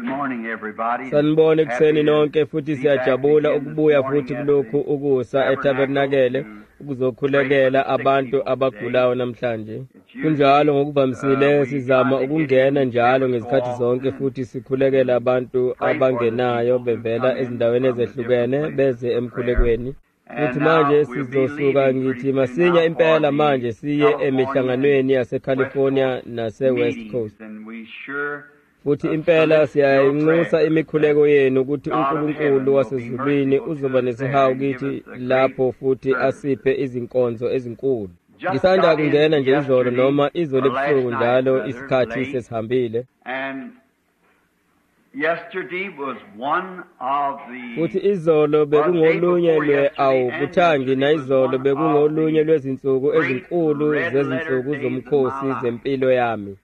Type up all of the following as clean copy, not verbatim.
morning, everybody. Sanibona ekuseni Happy to nonke futhi be siyajabula back again ukubuya this morning futhi at kulokhu the ukusa etabernakele ukuzokhulekela abantu abagulayo namhlanje. Kunjalo ngokuvamisile sizama ukungena njalo ngezikhathi zonke futhi sikhulekela abantu abangenayo bevela ezindaweni ezehlukene beze emkhulekweni. Futhi manje sizosuka ngithi masinya impela manje siye emihlanganweni yaseCalifornia nase-West Coast. Futhi impela siyayinxusa imikhuleko yenu ukuthi uNkulunkulu wasezulwini uzoba nesihawu kithi lapho futhi asiphe izinkonzo ezinkulu. Ngisanda kungena nje izolo noma izolo ebusuku njalo isikhathi sesihambile. Futhi izolo bekungolunye lwe-awubuthangi naizolo bekungolunye lwezinsuku ezinkulu zezinsuku zomkhosi zempilo yami.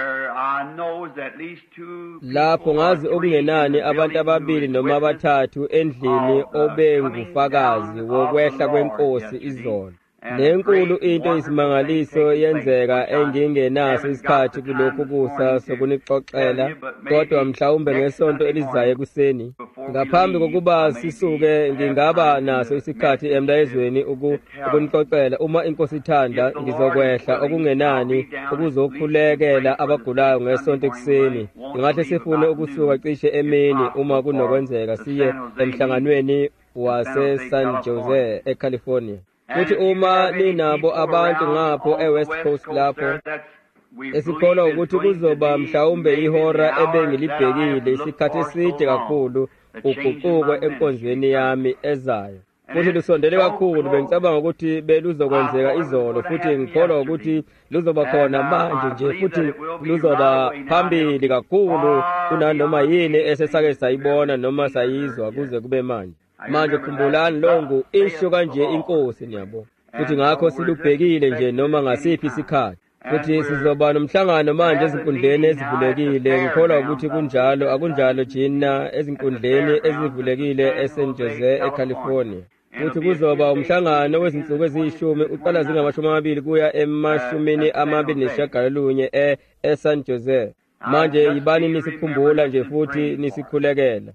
Lapho ngazi okungenani abantu ababili noma abathathu endlini obengufakazi wokwehla kwenkosi izolo. Lenkulu into isimangaliso yenzeka engingenaso isikhathi kulokhu kusa sokunixoxela, kodwa mhlawumbe ngesonto elizayo ekuseni ngaphambi kokuba sisuke ngingaba naso isikhathi emlayezweni ukunixoxela. Uma inkosi ithanda ngizokwehla okungenani ukuzokhulekela abagulayo ngesonto ekuseni. Ngingahle sifune ukusuka cishe emini uma kunokwenzeka siye emhlanganweni wase-San Jose eCalifornia. Futhi uma ninabo abantu ngapho eWest Coast lapho esikholwa ukuthi kuzoba mhlawumbe ihora ebengilibhekile isikhathi eside kakhulu uguquko enkonzweni yami ezayo. Futhi lusondele kakhulu bengicabanga ukuthi beluzokwenzeka izolo futhi ngikholwa ukuthi luzoba khona manje nje futhi luzoba phambili kakhulu kunanoma yini esesake sayibona noma sayizwa kuze kube manje. Manje khumbulani longu isho kanje inkosi niyabo. Futhi ngakho silubhekile nje noma ngasiphi isikhathi. Futhi sizoba nomhlangano manje ezinkundleni ezivulekile. Ngikholwa ukuthi kunjalo akunjalo jina ezinkundleni ezivulekile eSan Jose eCalifornia. Futhi kuzoba umhlangano wezinsuku eziyishumi uqala zingamashumi kuya emashumini 29 eSan Jose. Manje yibani nisikhumbula nje futhi nisikhulekela.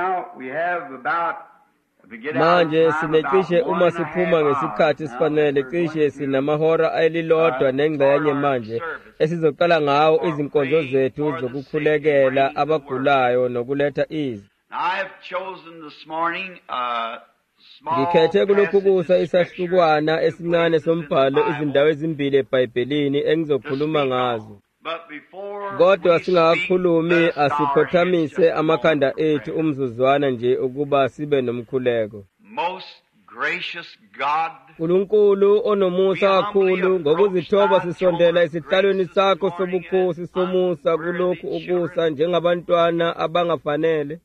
Manje sinecishe uma siphuma ngesikhathi sifanele cishe sinamahora ayililodwa nengxenye manje esizoqala ngawo izinkonzo zethu zokukhulekela abagulayo nokuletha izwi. Ngikhethe kulokhu kusa isahlukwana esincane sombhalo izindawo ezimbili eBhayibhelini engizokhuluma ngazo. Kodwa singakakhulumi asikhothamise amakhanda ethu umzuzwana nje ukuba sibe nomkhuleko. Unkulunkulu onomusa kakhulu, ngokuzithoba sisondela esihlalweni sakho sobukhosi somusa kulokhu ukusa njengabantwana abangafanele.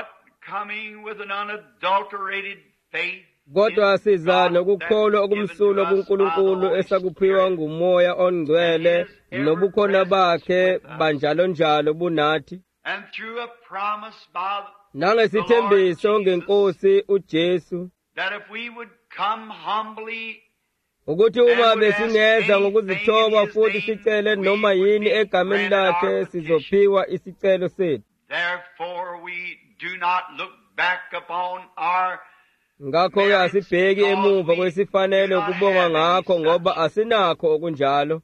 Kodwa siza nokukholwa okumsulwa kuNkulunkulu esakuphiwa nguMoya oNgcwele nobukhona bakhe banjalo njalo bunathi. Nangesithembiso ngeNkosi uJesu ukuthi uma besingeza ngokuzithoba futhi sicele noma yini egameni lakhe sizophiwa isicelo sethu. Ngakho-ke asibheki emuva kwesifanele ukubonga ngakho ngoba asinakho okunjalo.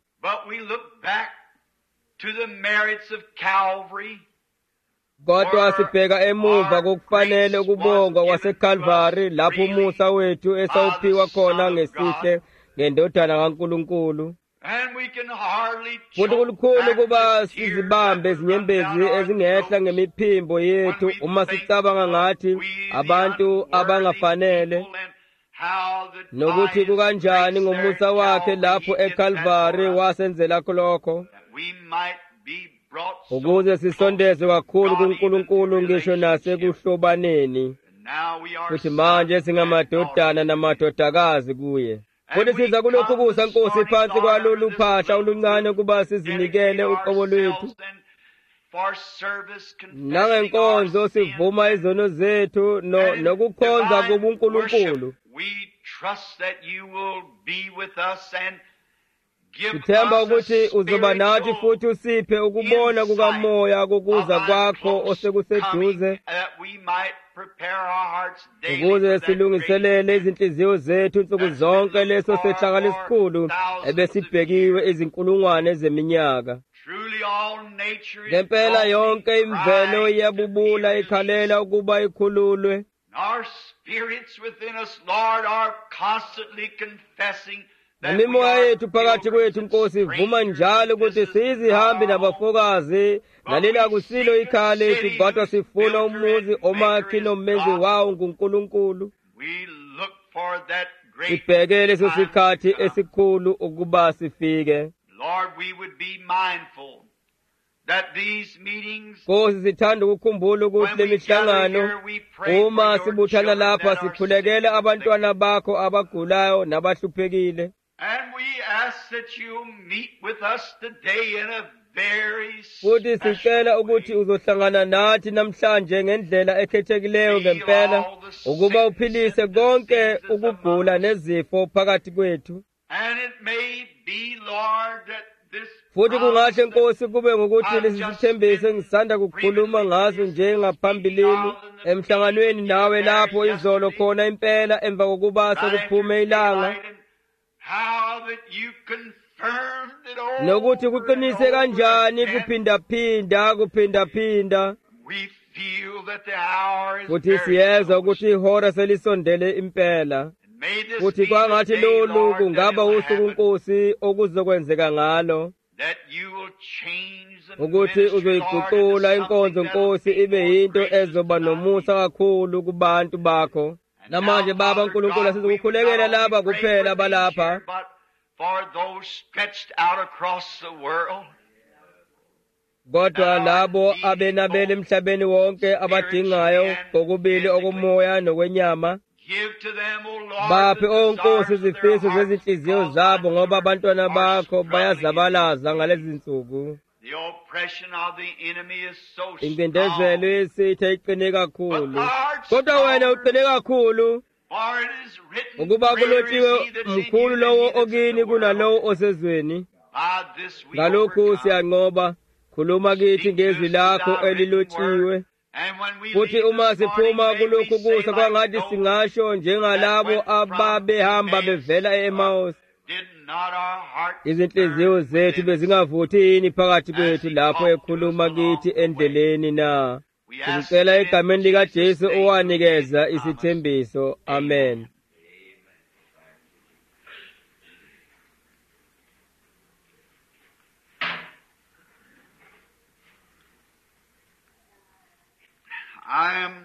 Kodwa sibheka emuva kokufanele ukubongwa kwaseCalvary lapho umusa wethu esawuphiwa khona ngesihle ngendodana kaNkulunkulu. Futhi kulukhulu kuba sizibambe ezinyembezi ezingehla ngemiphimbo yethu uma sicabanga ngathi abantu abangafanele nokuthi kukanjani ngomusa wakhe lapho eCalvary wasenzela lokho ukuze sisondezwe kakhulu kuNkulunkulu ngisho nasekuhlobaneni. Futhi manje singamadodana namadodakazi kuye. Futhi siza kulokhu kusa Nkosi phansi kwalolu phahla oluncane kuba sizinikele uqobo lwethu. Nangenkonzo sivuma izono zethu nokukhonza kubuNkulunkulu. sithemba ukuthi uzoba nathi futhi usiphe ukubona kukamoya kokuza kwakho osekuseduze, ukuze silungiselele izinhliziyo zethu insuku zonke leso sehlakalo esikhulu ebesibhekiwe izinkulungwane zeminyaka. Ngempela yonke imvelo iyabubula ikhalela ukuba ikhululwe. Nemimoya yethu phakathi kwethu Nkosi ivuma njalo ukuthi sizihambe nabafokazi, nalela kusilo ikhaya lethu, kodwa sifuna umuzi omakhi nomenzi wawo nguNkulunkulu. Sibheke leso sikhathi esikhulu ukuba sifike. Nkosi sithanda ukukhumbula ukuthi le mihlangano uma sibuthana lapha sikhulekele abantwana bakho abagulayo nabahluphekile. Futhi sicela ukuthi uzohlangana nathi namhlanje ngendlela ekhethekileyo ngempela, ukuba uphilise konke ukugula nezifo phakathi kwethu. Futhi kungahle Nkosi kube ngokuthi lesi sithembiso engisanda kukhuluma ngaso nje ngaphambilini emhlanganweni nawe lapho izolo khona impela emva kokuba sekuphume ilanga, nokuthi kuqinise kanjani kuphindaphinda. Futhi siyezwa ukuthi ihora selisondele impela. Futhi kwangathi lolu kungaba usuku Nkosi okuzokwenzeka ngalo, ukuthi uzoyiguqula inkonzo Nkosi ibe yinto ezoba nomusa kakhulu kubantu bakho. Namanje Baba Nkulunkulu, asizokukhulekela laba kuphela balapha, kodwa labo abenabele emhlabeni wonke abadingayo kokubili okomoya nokwenyama. Baphe oNkosi izifiso zezinhliziyo zabo, ngoba abantwana bakho bayazabalaza ngalezi zinsuku. Incindezelo yesitha iqine kakhulu, kodwa wena uqine kakhulu, ukuba kulotshiwe mkhulu lowo okini kunalowo osezweni. Ngalokhu siyanqoba, khuluma kithi ngezwi lakho elilotshiwe. Futhi uma siphuma kulokhu kusa kwangathi singasho njengalabo ababehamba bevela e-Emmaus, izinhliziyo zethu bezingavuthi yini phakathi kwethu lapho ekhuluma kithi endleleni na? Sicela egameni likaJesu owanikeza isithembiso. Amen. I am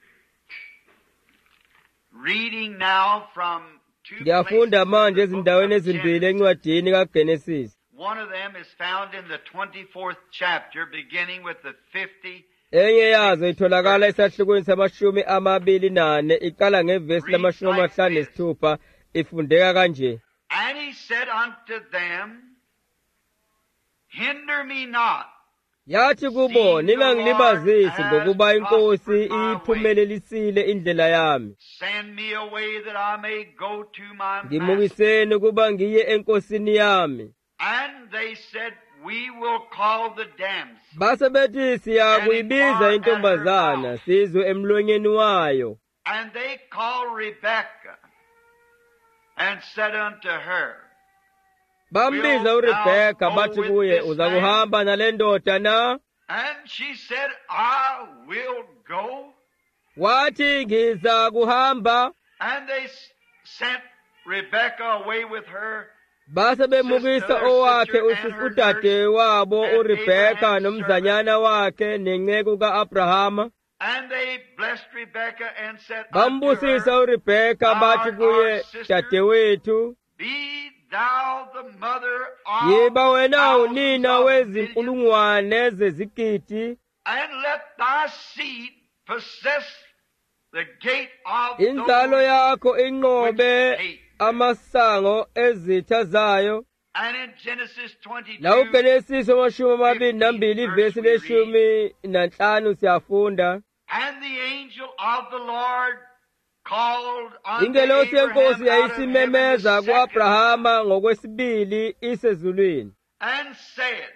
reading now from two Ngiyafunda places manje in the book ezindaweni of ezimbili Genesis. encwadini kaGenesis. One of them is found in the 24th chapter, beginning with the 50. Enye yazo itholakala esahlukweni samashumi amabili nane, iqala ngevesi lamashumi amahlanu nesithupha, ifundeka kanje. And he said unto them, Hinder me not. Yathi kubo, ningangilibazisi ngokuba iNkosi iyiphumelelisile indlela yami. Send me away that I may go to my master. Ngimukiseni ukuba ngiye enkosini yami. And they said, We will call the damsel. Base bethi siyakuyibiza intombazana sizwe emlonyeni wayo. And they called Rebekah and said unto her, Bambiza uRebeka bathi kuye, uza kuhamba nale ndoda na? And she said, I will go. Wathi ngiza kuhamba. And they sent Rebekah away with her. Base bemukisa owakhe udade wabo uRebeka nomzanyana wakhe nenceku ka-Abrahama. And they blessed Rebekah and said unto Bambusisa her, uRebeka bathi kuye, dadewethu, Be thou the mother yiba wena thousands unina of millions, wezinkulungwane zezigidi, and let thy seed possess the gate of inzalo those yakho which inqobe hate. amasango ezitha zayo. And in Genesis 22, La uGenesisi 22 ivesi verse we read, 15 siyafunda. And the angel of the Lord called unto ingelosi yenkosi Abraham out of heaven the yayisimemeza second ku-abrahama ngokwesibili isezulwini and said,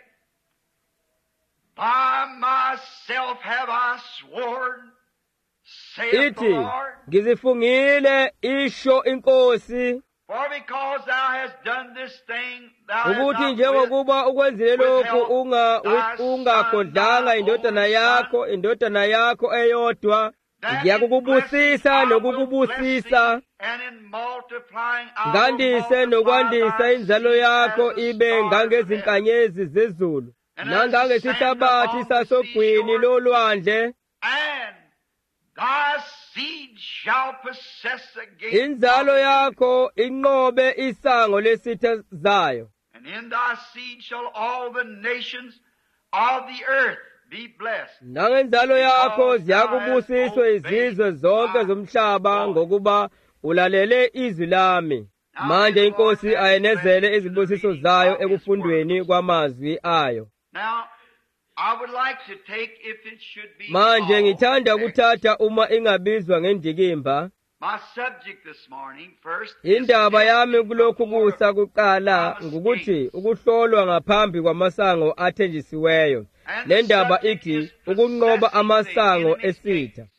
By myself have I sworn, saith the ithi Lord, ngizifungile isho inkosi for because thou hast done this thing, thou hast ukuthi not njengokuba ukwenzile lokhu ungakhodlanga indodana yakho eyodwa ngiyakukubusisa nokukubusisa and in multiplying I will ngandise nokwandisa multiply inzalo thy yakho seed as ibe the stars of heaven. ngangezinkanyezi zezulu nangangesihlabathi sasogwini lolwandle And thy seed shall possess the gate inzalo of the yakho inqobe isango lesitha zayo And in thy seed shall all the nations of the earth be blessed. nangenzalo yakho ziyakubusiswa izizwe zonke zomhlaba ngokuba ulalele izwi lami manje inkosi ayenezele izibusiso zayo ekufundweni kwamazwi ayo Now, I would like to take, if it should be manje called, ngithanda ukuthatha uma ingabizwa ngendikimba my subject this morning first indaba is yami kulokhu before kusa kuqala promised ngukuthi gates. ukuhlolwa ngaphambi kwamasango athenjisiweyo And the le ndaba subject ithi is ukunqoba possessing amasango the enemy's esitha gates.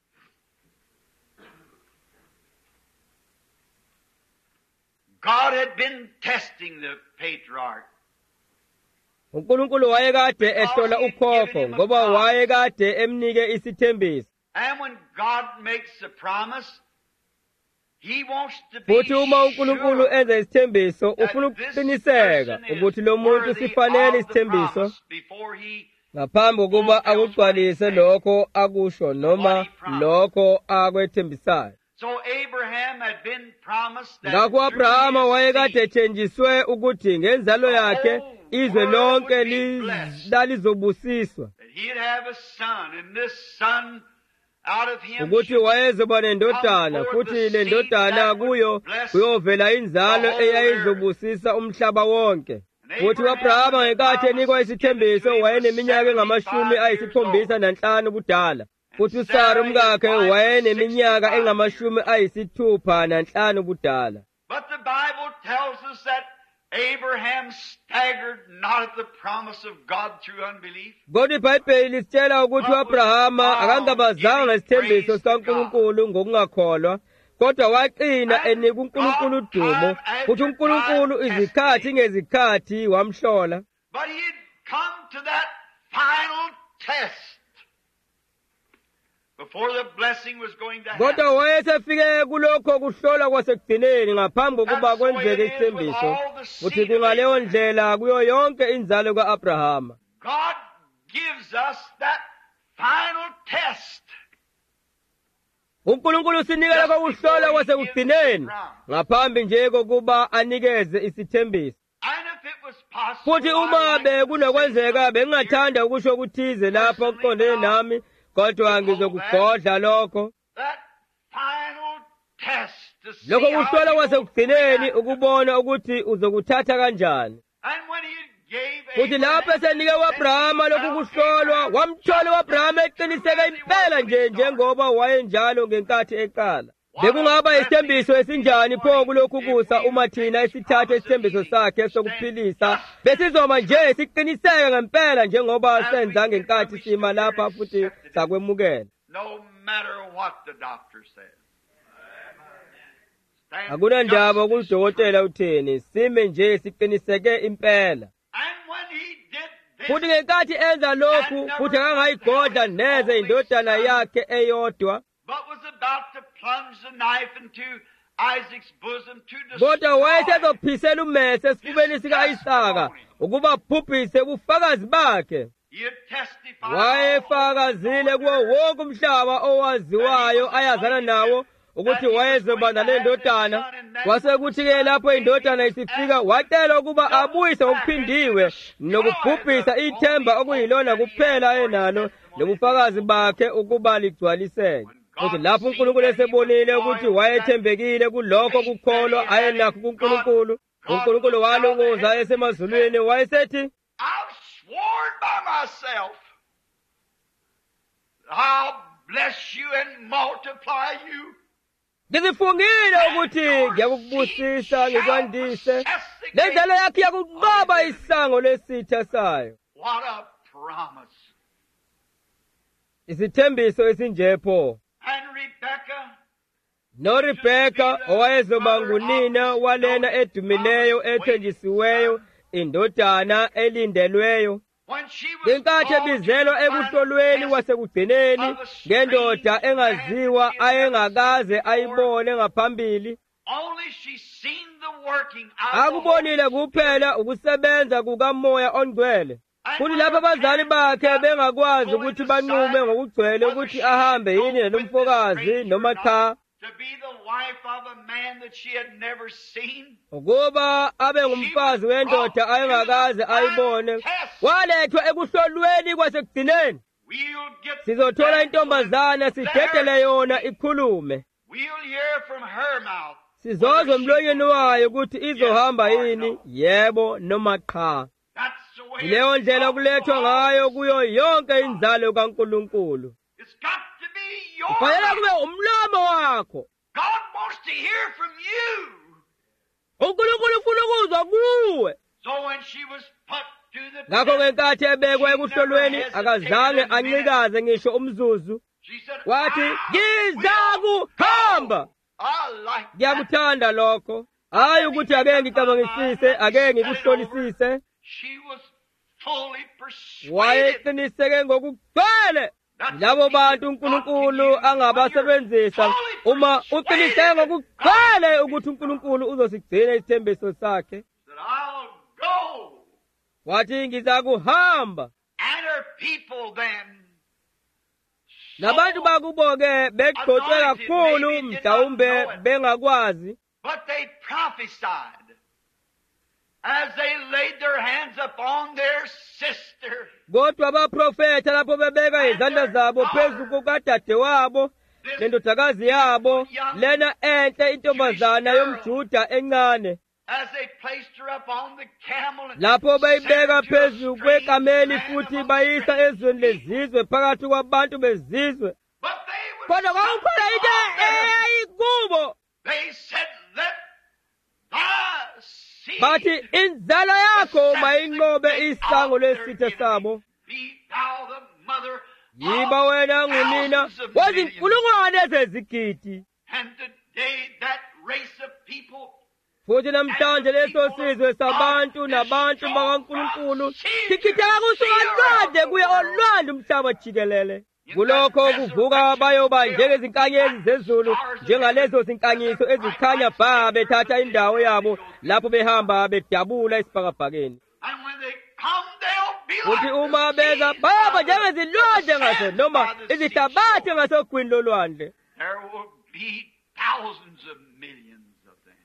God had been testing the patriarch. uNkulunkulu wayekade ehlola ukhokho ngoba wayekade emnike isithembiso And when God makes a promise, He wants to be futhi uma uNkulunkulu sure enza isithembiso that ufuna this ukuqiniseka person is ukuthi lo muntu worthy sifanele of the isithembiso promise before He ngaphambi kokuba akugcwalise lokho akusho noma lokho akwethembisayo So Abraham had been promised that ngakho uAbrahama through his wayekade seed, ethenjiswe ukuthi ngenzalo yakhe izwe lonke lalizobusiswa that he'd have a son, and this son out of him ukuthi should wayezoba nendodana futhi le ndodana kuyo kuyovela inzalo eyayizobusisa umhlaba wonke futhi uAbrahama ngekhathi enikwa isithembiso wayeneminyaka engu-75 budala futhi uSara umkakhe wayeneminyaka engu-65 budala But the Bible tells us that Abraham staggered not at the promise of God through unbelief. kodwa iBhayibheli lisitshela ukuthi uAbrahama akangabazanga ngesithembiso sikaNkulunkulu ngokungakholwa kodwa waqina enika uNkulunkulu udumo futhi uNkulunkulu izikhathi ngezikhathi wamhlola But he had come to that final test before the blessing was going to happen. kodwa wayesefike kulokho kuhlola kwasekugcineni ngaphambi kokuba kwenzeke isithembiso futhi kungaleyo ndlela kuyo yonke inzalo ka-Abrahama God gives us that final test. uNkulunkulu usinikela kokuhlola kwasekugcineni ngaphambi nje kokuba anikeze isithembiso And if it was possible, futhi uma bekunokwenzeka bengingathanda ukusho ukuthize lapha okuqondene nami kodwa ngizokugodla lokho that final test to see lokho how kuhlola you kwasekugcineni react. ukubona ukuthi uzokuthatha kanjani And when he gave futhi lapho esenike u-Abrahama lokhu kuhlolwa wamthola u-Abrahama eqiniseka impela nje njengoba wayenjalo ngenkathi eqala bekungaba isithembiso esinjani pho kulokhu kusa uma thina esithatha isithembiso sakhe sokuphilisa besizoba nje siqiniseka ngempela njengoba senza ngenkathi sima lapha futhi sakwemukela No matter what the doctor says. Stand akunandaba just ukuthi udokotela utheni sime nje siqiniseke impela And when he did this, futhi ngenkathi enza lokhu futhi akangayigodla neze indodana yakhe eyodwa but was about to plunge the knife into Isaac's bosom to kodwa destroy wayesezophisela ummese esifubeni sika-Isaka ukuba bhubhise ubufakazi bakhe He had testified wayefakazile kuwo wonke umhlaba owaziwayo ayazana nawo ukuthi wayezoba nale ndodana kwasekuthi-ke lapho indodana isifika wacela ukuba abuyise ngokuphindiwe nokubhubhisa ithemba okuyilona kuphela enalo nobufakazi bakhe ukuba ligcwaliseke futhi lapho uNkulunkulu esebonile ukuthi wayethembekile kulokho kukholwa ayenakho kuNkulunkulu uNkulunkulu walunguza esemazulwini wayesethi I've sworn by myself, I'll bless you and multiply you. ngizifungile ukuthi ngiyakubusisa ngikwandise lendlela yakhe yakunqoba isango lesitha sayo. What a promise. Isithembiso esinjepho. And Rebecca, noRebeka owayezoba ngunina walena edumileyo ethenjisiweyo indodana elindelweyo when she was ngenkathi called ebizelwa to the ekuhlolweni test kwasekugcineni ngendoda engaziwa ayengakaze ayibone ngaphambili, only she seen the working out of the akubonile kuphela ukusebenza kukaMoya Ongcwele. Kuthi lapho abazali bakhe bengakwazi ukuthi banqume ngokugcwele ukuthi ahambe yini nelomfokazi noma cha, to be the wife of a man that she had never seen. ukuba abe ngumfazi wendoda ayengakaze ayibone, walethwa ekuhlolweni kwasekugcineni. We'll get Sizothola that intombazana sidedele yona ikhulume. We'll hear from her mouth. Sizozwe emlonyeni wayo ukuthi izohamba yini, yebo noma cha. That's the way Yileyo ndlela kulethwa ngayo kuyo yonke inzalo kaNkulunkulu. It's got to be your Kufanele mouth. kube umlomo wakho. God wants to hear from you. uNkulunkulu ufuna ukuzwa kuwe. So when she was put to the Ngakho test, ngenkathi ebekwa ekuhlolweni akazange ancikaze ngisho umzuzu. she said, Wathi "I ngizakuhamba. will." I like that. Ngiyakuthanda lokho. Hayi ukuthi ake ngicabangisise, ake ngikuhlolisise. She was fully persuaded. Wayeqiniseke ngokugcwele. Labo bantu uNkulunkulu angabasebenzisa uma uqiniseke ngokugcwele ukuthi uNkulunkulu uzosigcina isithembiso sakhe. That I'll go. Wathi ngizakuhamba. And her people then. Nabantu bakubo-ke begqotshwe kakhulu mhlawumbe bengakwazi. But they prophesied as they laid their hands upon their sister. Kodwa abaprofetha lapho bebeka izandla zabo phezu kukadadewabo nendodakazi yabo lena enhle intombazana yomJuda encane. As they placed her up on the camel and Lapho bayibeka sent her to a phezu strange kwekameli land futhi among bayisa strangers. ezweni lezizwe phakathi kwabantu bezizwe. But they would Kodwa kwakukhona into stop there. eyayikubo. They said, let thy seed Bathi inzalo yakho mayinqobe isango lesitha sabo. be thou the mother Yiba of wena ngunina thousands of millions. wezinkulungwane ezizigidi. And today that race of people Futhi namhlanje leso sizwe sabantu nabantu bakaNkulunkulu sikhitheka kusuka lwandle kuya olwandle umhlaba jikelele. Kulokho kuvuka bayoba njengezinkanyezi zezulu, njengalezo zinkanyiso ezikhanya bha bethatha indawo yabo lapho behamba bedabula esibhakabhakeni. and when they come they'll be Uthi like uma the beza seed baba by the njengezilwandle ngaso sand noma by the izihlabathi seashore. ngasogwini lolwandle. There will be thousands of millions of them.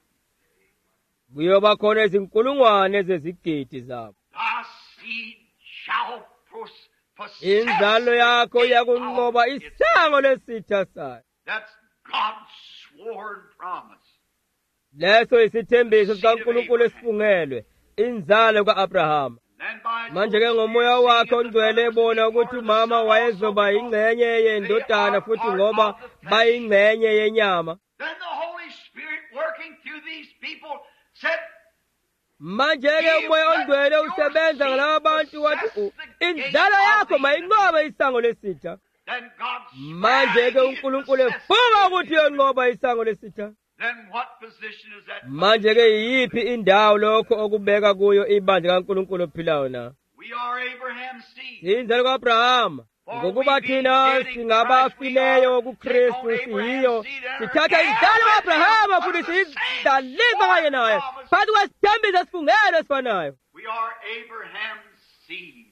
Kuyoba khona izinkulungwane zezigidi zabo. Thy seed shall possess Inzalo yakho it yakunqoba of its- isango lesitha sayo. That's God's sworn promise. Leso isithembiso sikaNkulunkulu esifungelwe, inzalo kaAbrahama. Then by Manje-ke ngomoya wakhe ongcwele ebona ukuthi umama wayezoba yingxenye yendodana futhi ngoba bayingxenye yenyama. Then the Holy Spirit working through these people said, Manje-ke umoya ongcwele usebenza ngalaba bantu wathi inzalo yakho mayinqobe isango lesitha. then God's Manje-ke uNkulunkulu efunga ukuthi uyonqoba isango lesitha. Then what position is that? Manje-ke yiyiphi indawo lokho okubeka kuyo ibandla kaNkulunkulu ophilayo na? We are Abraham's seed. Inzalo kaAbrahama. Ngokuba thina singabafileyo kuKristu siyiyo, sithatha inzalo kaAbrahama futhi siyidlalisa kanye naye phakathi kwesithembiso esifungelo esifanayo. We are Abraham's seed.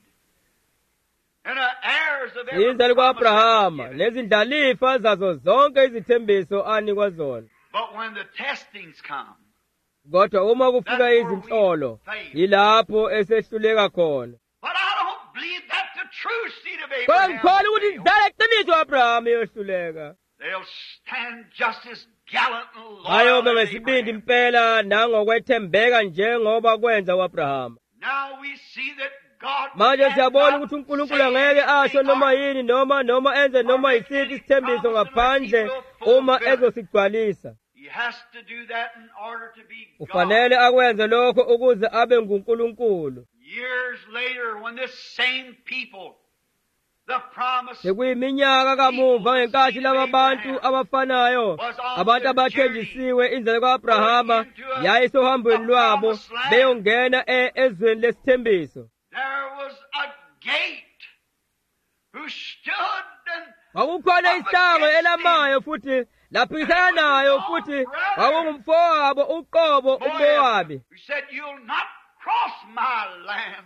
And heirs of every Inzalo promise that was kaAbrahama given. nezindlalifa zazo zonke izithembiso anikwa zona. But when the testings come, Kodwa uma kufika izinhlolo yilapho esehluleka khona. but I don't believe that's the true seed of Kodwa Abraham. ngikholwa ukuthi will fail. inzalo eqiniso kaAbrahama iyohluleka. They'll stand just as gallant and Bayobe loyal as ngesibindi Abraham. impela nangokwethembeka njengoba kwenza uAbrahama. Now we see that God manje siyabona cannot ukuthi uNkulunkulu say angeke asho anything noma or yini noma enze noma yisiphi isithembiso ngaphandle uma ezosigcwalisa. He has to do that in order to be God. Ufanele akwenze lokho ukuze abe nguNkulunkulu. Years later, when this same people, the promise Sekuyiminyaka kamuva ngenkathi laba bantu abafanayo, abantu abathenjisiwe indlela ka-Abrahama yayisohambweni lwabo beyongena ezweni lesithembiso. there was a gate who stood and Kwakukhona isango elamayo futhi laphikisana nayo futhi kwakungumfowabo uqobo uMowabi, who said, "You'll not cross my land."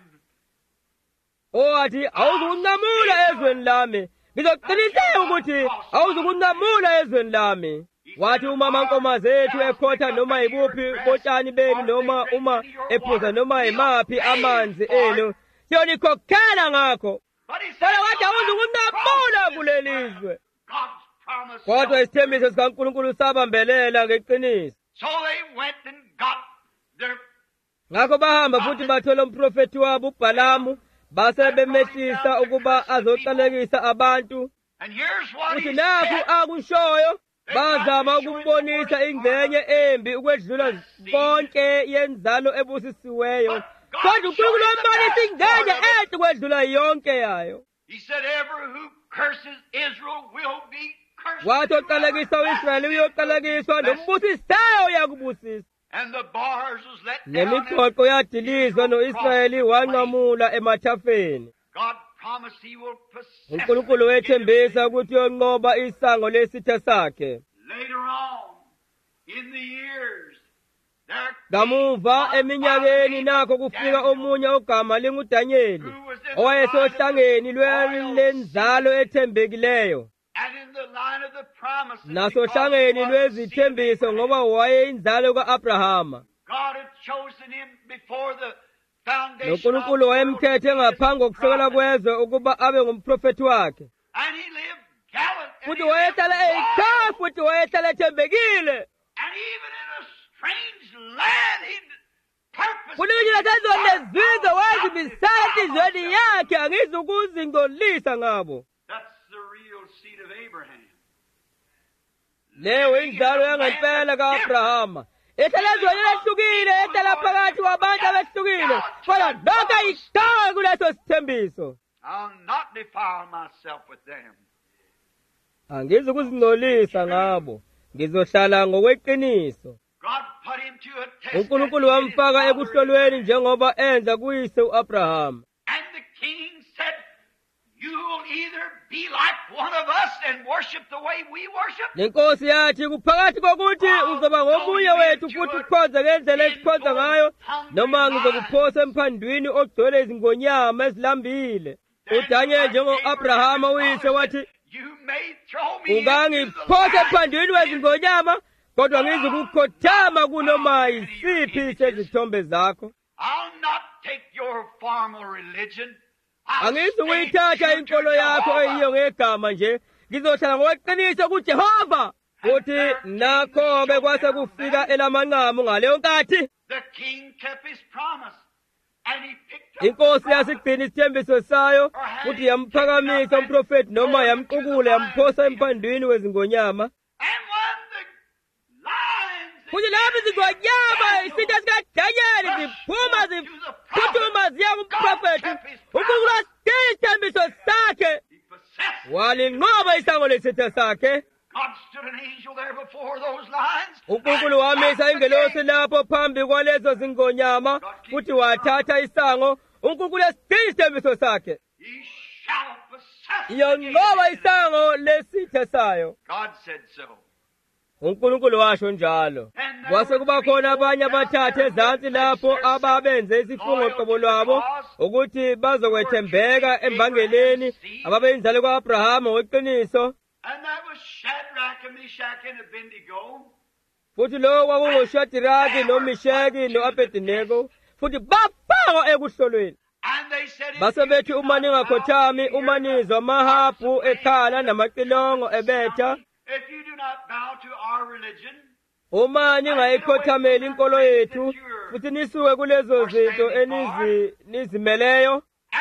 owathi awuzukunqamula ezweni lami, ngizoqiniseka ukuthi awuzukunqamula ezweni lami. Wathi uma amankomazi ethu ekhotha noma yibuphi botshani benu noma uma ephuza noma yimaphi amanzi enu, siyonikhokhela ngakho. But he said, Kodwa wathi "You'll not awuzukunqamula cross kuleli this land." zwe. God's promise. Kodwa isithembiso sikaNkulunkulu sabambelela ngeqiniso. So they went and got their Ngakho bahamba futhi bathola umprofethi wabo uBhalamu, base bemehlisa ukuba azoqalekisa abantu. and here's what Futhi he nakho said. akushoyo bazama ukumbonisa ingxenye embi ukwedlula konke yenzalo ebusisiweyo. Kodwa uNkulunkulu wambonisa ingxenye enhle ukwedlula yonke yayo. He said, "Ever who curses Israel will be cursed." Wathi oqalekisa u-Israyeli uyoqalekiswa, nombusisayo uyakubusisa. And the bars was let down. Nemiqoqo yadilizwa, no-Israyeli wanqamula emathafeni. God promised he will possess. uNkulunkulu wethembisa ukuthi uyonqoba isango lesitha sakhe. Later on, in the years, there Kamuva eminyakeni nakho kufika omunye ogama linguDanyeli, owayesohlangeni lwenzalo ethembekileyo, and in the line of the promise. nasohlangeni lwezithembiso ngoba wayeyinzalo ka-Abrahama. God had chosen him before the foundation of noNkulunkulu the world. wayemkhethe ngaphambi kokusekela kwezwe ukuba abe ngumprofethi wakhe. And he lived gallant. And Futhi he lived wayehlala eyikhaya, loyal. futhi wayehlala ethembekile. And even in a strange land, he purposed. Futhi nje nasezweni lezizwe wayezimisela enhliziyweni yakhe, angizukuzingcolisa ngabo. That's the real seed of Abraham. Leyo inzalo yangempela ka-Abrahama. Ehlala ezweni elehlukile, ehlala phakathi kwabantu abehlukile, kodwa lokho ayikhaya kuleso sithembiso. I'll not defile myself with them. Angizukuzingcolisa ngabo, ngizohlala ngokweqiniso. God put him to a test. uNkulunkulu wamfaka ekuhlolweni njengoba enza kuyise u-Abrahama. And the king said, "You'll either be like one of us and worship the way we worship." Lenkosi yathi kuphakathi kokuthi uzoba ngomunye wethu futhi ukhonze ngendlela esikhonza ngayo, noma ngizokuphosa emphandwini ogcwele izingonyama ezilambile. uDanyeli njengo-Abrahama uyise wathi, "You may throw me into the ungangiphosa lion's emphandwini den, wezingonyama, kodwa ngizokukhothama kunoma yisiphi sezithombe zakho. I'll not take your formal religion. I'll Angizukuyithatha stay true inkolo to yakho Jehovah." eyiyo ngegama nje, ngizohlala ngokweqiniso kuJehova. Futhi nakho-ke kwase kufika elamanqamu ngaleyo nkathi. The king kept his promise, and he picked up Inkosi the prophet. yasigcina isithembiso sayo, futhi yamphakamisa umprofethi noma yamqukula yamphosa emphandwini wezingonyama. And when the lions Futhi lapho izingonyama isitha sikaDanyeli ziphuma ziphuthuma ziya kumprofethi, uNkulunkulu wasigcina isithembiso sakhe, he possessed. walinqoba isango lesitha sakhe. God stood an angel there before those lions. uNkulunkulu wamisa ingelosi lapho phambi kwalezo zingonyama, futhi wathatha isango. uNkulunkulu yasigcina isithembiso sakhe, He shall possess. the iyonqoba gate. isango lesitha sayo. God said so. uNkulunkulu washo njalo. Kwase kuba khona abanye abathathu ezansi lapho ababenze isifungo qobo lwabo ukuthi bazokwethembeka embangeleni, ababeyinzalo ka-Abrahama ngoqiniso. And that was Shadrach and Meshach and Abednego. Futhi lo kwakunguShadraki noMeshaki no-Abednego, futhi bafakwa ekuhlolweni. And they said, Base bethi uma ningakhothami, uma nizwa amahabhu ekhala namacilongo ebetha, if you do not bow to our religion, uma ningayikhothameli inkolo yethu, futhi nisuke kulezo zinto nizimeleyo,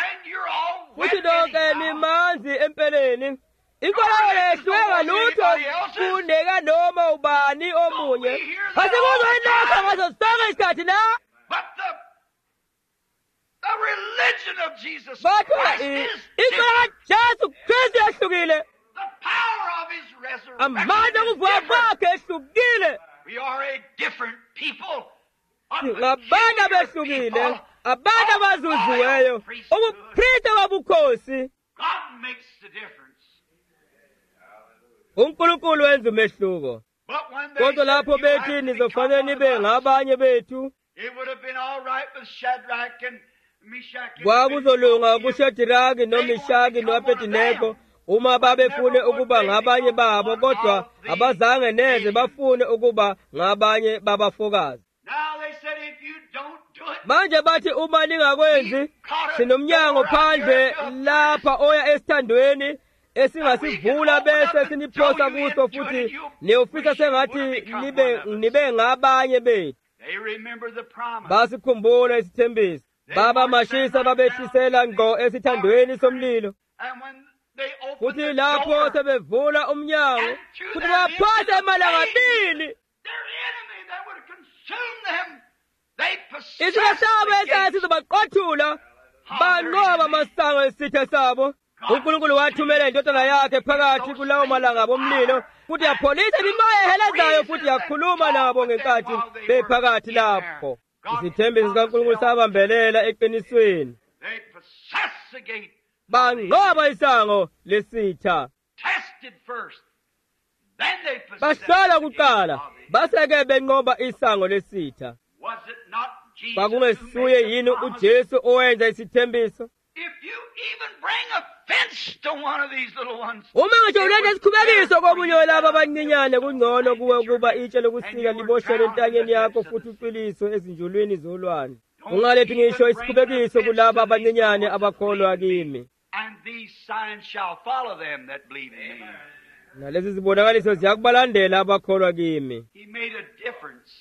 futhi lonke limanzi empeleni. Inkolelo yehluleka lutho kuneka noma ubani omunye. Asikuzwenakho ngaso sonke isikhathi na. But the religion of Jesus Christ is inkolelo Jesu Kristu yehlukile. the power of His resurrection Amandla is okuvuka different. kwakhe ehlukile. We are a different people. Ngabantu abehlukile, abantu abazuziweyo, ubupriest babukhosi. God makes the difference. uNkulunkulu wenza umehluko. But when they Kodwa said lapho you have bethi to nizofanele become nibe one of us, ngabanye bethu, it would have been all right with Shadrach and Meshach and kwakuzolunga Abednego. kuShadraki noMeshaki noAbednego uma babefune ukuba ngabanye babo, kodwa abazange neze bafune ukuba ngabanye babafokazi. Now they said if you don't do it, Manje bathi uma ningakwenzi, sinomnyango phandle lapha oya esithandweni esingasivula bese siniphosa kuso futhi niyofisa sengathi nibe ngabanye bethu. they remember the promise. Basikhumbula isithembiso. Baba mashisa babehlisela ngqo esithandweni somlilo. And when they opened Futhi the lapho door, sebevula umnyango, futhi baphatha emalangabini. their enemy that would consume them, they possessed Isitha sabo the esathi gates. sizobaqothula, banqoba amasango esitha sabo. uNkulunkulu wathumela indodana yakhe phakathi kulawo malanga bomlilo, futhi yapholisa imimoya ehelezayo futhi yakhuluma nabo ngenkathi bephakathi lapho. Isithembiso sikaNkulunkulu sabambelela eqinisweni. They possessed the gate, Banqoba isango lesitha. tested first, then they possessed Bahlala the gate kuqala, of it. baseke benqoba isango lesitha. Was it not Jesus who Kwakungesuye made the yini promise? uJesu owenza isithembiso? If you even bring offense to one of these little ones, Uma ngisho uletha isikhubekiso komunye walabo abancinyane, kungcono kuwe ukuba itshe lokusika liboshelwe entanyeni yakho futhi uqiliswe ezinjulwini zolwandle. Ungalethi ngisho isikhubekiso kulabo abancinyane abakholwa kimi. and these signs shall follow them that believe in me. Nalezi zibonakaliso ziyakubalandela abakholwa kimi. He made a difference.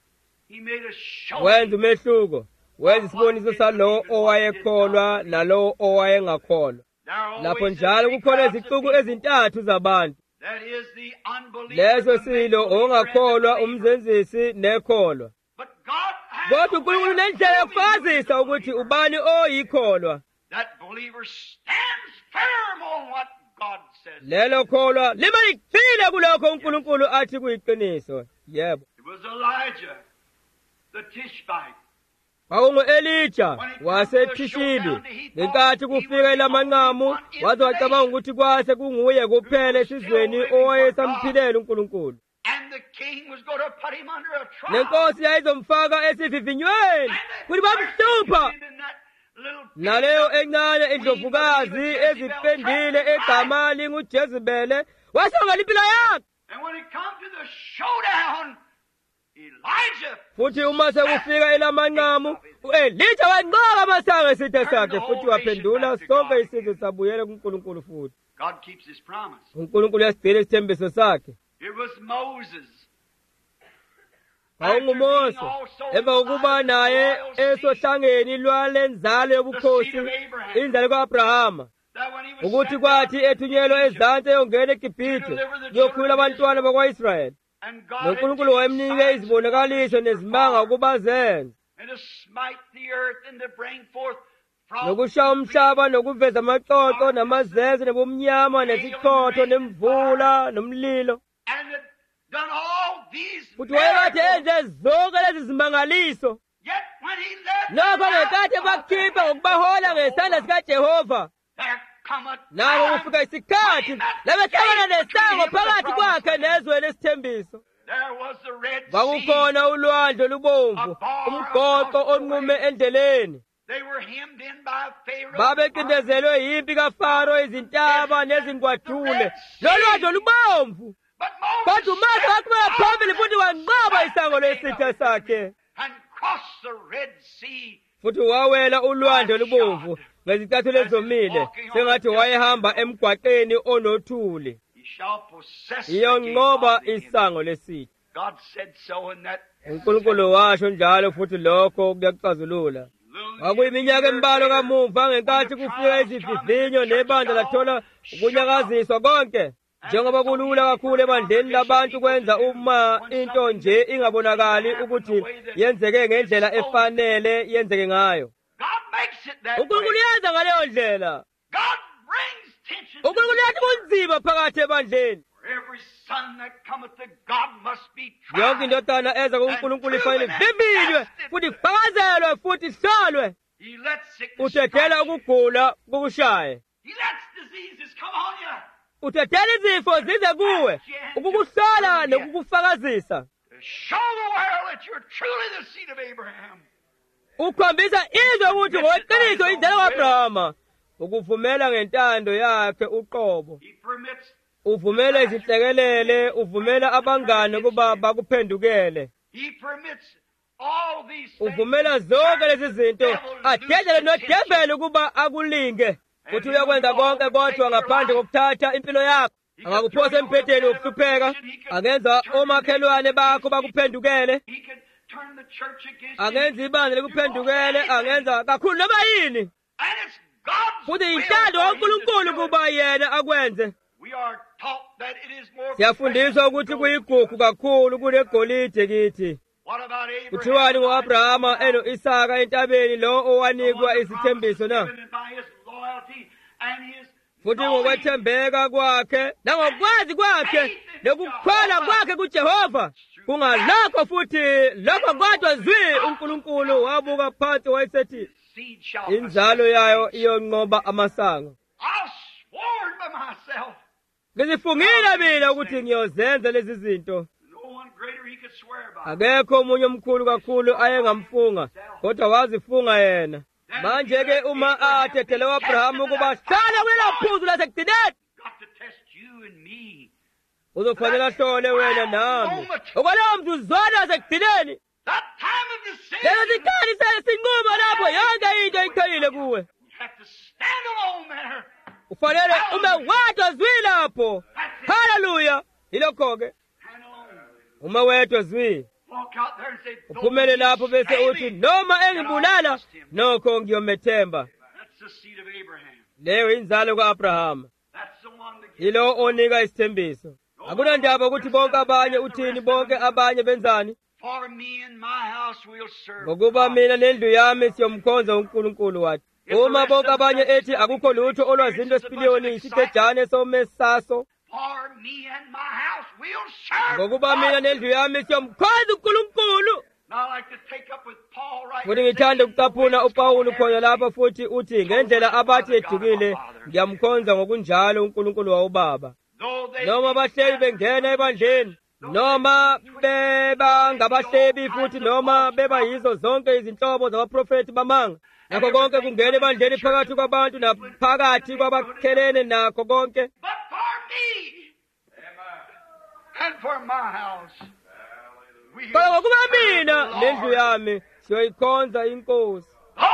He made a show. Wenza umehluko. Wenza isiboniso salowo owayekholwa nalowo owayengakholwa. Lapho njalo kukhona izixuku ezintathu zabantu. That is the unbeliever. Leso silo ongakholwa, umzenzisi nekholwa. But God has Kodwa uNkulunkulu nendlela yokufakazisa ukuthi ubani oyikholwa. that believer stands firm on what God says. Lelo kholwa liba liqine kulokho uNkulunkulu athi kuyiqiniso. Yebo. It was Elijah, the Tishbite. Kwakungu-Elija waseThishibi. Ngenkathi kufika elamanqamu, waze wacabanga ukuthi kwase kunguye kuphela esizweni owayesamphilela uNkulunkulu. And the king was going to put him under a trial. Nenkosi yayizomfaka esivivinyweni kuthi bamhlupha. Naleyo encane indlovukazi ezipendile egama linguJezebele wasongela impilo yakhe. And when it comes to the showdown, Elijah Futhi uma sekufika elamanqamu, u-Elija wanqoba amasango esitha sakhe futhi waphendula sonke isizwe sabuyela kuNkulunkulu futhi. God keeps his promise. uNkulunkulu uyasigcina isithembiso sakhe. It was Moses. NgoMose emva kokuba naye esohlangeni lwalenzalo yobukhosi, inzalo ka-Abrahama, That when he was ukuthi sent kwathi out to ethunyelwa Egypt, ezansi eyongena eGibhithe kuyokhulula abantwana bakwa-Israyeli, and God noNkulunkulu had wayemnike signs izibonakaliso nezimanga ukuba zenze, and to smite the earth and to bring forth from nokushaya umhlaba nokuveza amaxoxo namazeze nobumnyama nesichotho nemvula nomlilo. and had done all these Futhi wayekade miracles. enze zonke lezi zimangaliso. Yet when he led Lapho them ngenkathi out of bakhipha the ngokubahola hand of ngesandla Jehovah, sikaJehova, there cometh nabo time kufika isikhathi labehlangana nesango phakathi kwakhe nezwe lesithembiso. there was the Red Sea. Kwakukhona ulwandle olubomvu, umgoqo onqume endleleni. They were hemmed in by Pharaoh. Babecindezelwe yimpi kaFaro, izintaba nezingwadule, lolwandle olubomvu. But Kodwa Moses uMose stepped waqhubeka out phambili futhi wanqoba and isango lesitha sakhe. and crossed the Red Sea. Futhi wawela ulwandle olubomvu ngezicathulo ezomile, sengathi wayehamba emgwaqeni onothuli. He shall possess the Iyonqoba gate of the isango lesitha. God said so in that. uNkulunkulu washo njalo futhi lokho kuyakuxazulula. Kwakuyiminyaka embalwa kamuva ngenkathi kufika izivivinyo nebandla lathola ukunyakaziswa konke. Njengoba kulula kakhulu ebandleni labantu kwenza uma into nje ingabonakali ukuthi yenzeke ngendlela efanele yenzeke ngayo. uNkulunkulu yenza ngaleyo ndlela. uNkulunkulu yathi kunzima phakathi ebandleni. Yonke indodana eza kuNkulunkulu ifanele vivinywe futhi ifakazelwe futhi ihlolwe. Uthethela ukugula kukushaye. Uthethela izifo zize kuwe ukukuhlola nokukufakazisa. Ukhombisa izwe ukuthi ngoqiniso indlela kaAbrahama. Ukuvumela ngentando yakhe uqobo. Uvumela izinhlekelele, uvumela abangane kuba bakuphendukele. Uvumela zonke lezi zinto, adedele nodevele ukuba akulinge. Uthi uyakwenza konke kodwa ngaphandle kokuthatha impilo yakho. Angakuphosa empetheni wokuhlupheka, angenza omakhelwane bakho bakuphendukele. Angenza ibandla likuphendukele, angenza kakhulu noma yini. Futhi intando kaNkulunkulu kuba yena akwenze. Siyafundiswa ukuthi kuyigugu kakhulu kunegolide kithi. Kuthiwani ngo-Abrahama eno-Isaka entabeni lo owanikwa isithembiso na? Futhi ngokwethembeka kwakhe nangokwazi kwakhe nokukholwa kwakhe kuJehova kungalokho futhi lokho kodwa zwi uNkulunkulu wabuka phansi wayesethi inzalo yayo iyonqoba amasango. Ngizifungile mina ukuthi ngiyozenza lezi zinto. Akekho omunye omkhulu kakhulu ayengamfunga kodwa wazifunga yena. Manje-ke uma athethele uAbrahama ukuba hlala kwelaphuzu lasekugcineni, uzofanele ahlole wena nami okwaleyo mzuzwana wasekugcineni. Leso sikhathi sesinqumo lapho yonke into iqhelile kuwe. Ufanele ume wedwa zwi lapho. Haleluya. Yilokho-ke uma wedwa zwi uphumele lapho bese uthi noma engibulala nokho ngiyomethemba. Leyo inzalo ka-Abrahama. Yilo onika isithembiso. Akunandaba ukuthi bonke abanye uthini, bonke abanye benzani. Ngokuba mina nendlu yami siyomkhonza uNkulunkulu wathi. Uma bonke abanye ethi akukho lutho olwazinto esipiliyoni isithejane somesaso. Ngokuba mina nendlu yami siyomkhonza uNkulunkulu. Futhi ngithanda ukucaphuna uPawulu khona lapha futhi uthi ngendlela abathi edukile ngiyamkhonza ngokunjalo uNkulunkulu wawubaba. Noma abahlebi bengena ebandleni, noma beba ngabahlebi futhi noma beba yizo zonke izinhlobo zabaprofeti bamanga. Nakho konke kungena ebandleni phakathi kwabantu naphakathi kwabakhelene nakho konke. Kodwa ngokuba mina nendlu yami siyoyikhonza iNkosi.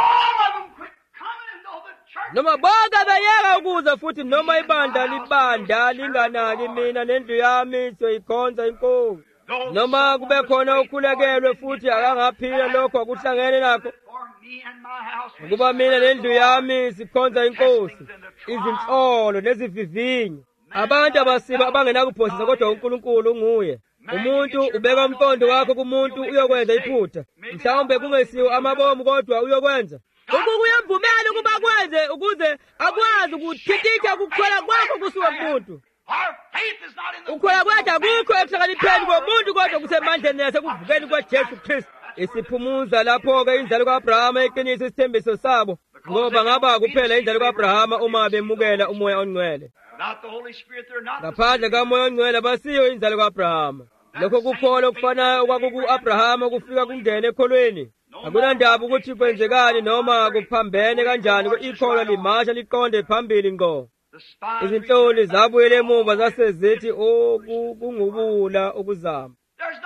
Noma bonke bayeka ukuza futhi noma ibandla linganaki, mina nendlu yami siyoyikhonza iNkosi. Noma kube khona ukhulekelwe futhi akangaphila lokho akuhlangene nakho. Ngokuba mina nendlu yami sikhonza iNkosi. Izinhlolo nezivivinyo. Abantu abasiba abangenakuphosisa kodwa uNkulunkulu nguye. Umuntu ubeka umqondo wakho kumuntu uyokwenza iphutha. Mhlawumbe kungesiwo amabomu kodwa uyokwenza. Ukuyamvumela ukuba kwenze ukuze akwazi ukuthikitha ukukholwa kwakho kusuka kumuntu. Ukukholwa kwethu akukho ekuhlakanipheni komuntu kodwa kusemandleni nasekuvukeni kwaJesu Kristu. Isiphumuza lapho-ke inzalo ka-Abrahama iqinisa isithembiso sabo, ngoba ngaba kuphela inzalo ka-Abrahama uma bemukela umoya ongcwele. Ngaphandle kamoya ongcwele basiyo inzalo ka-Abrahama. Lokho kukholwa okufanayo okwakuku-Abrahama kufika kungene ekholweni. Akunandaba ukuthi kwenzekani noma kuphambene kanjani, ikholwa limasha liqonde phambili ngqo. Izinhloli zabuyela emuva zasezithi kungubula ukuzama.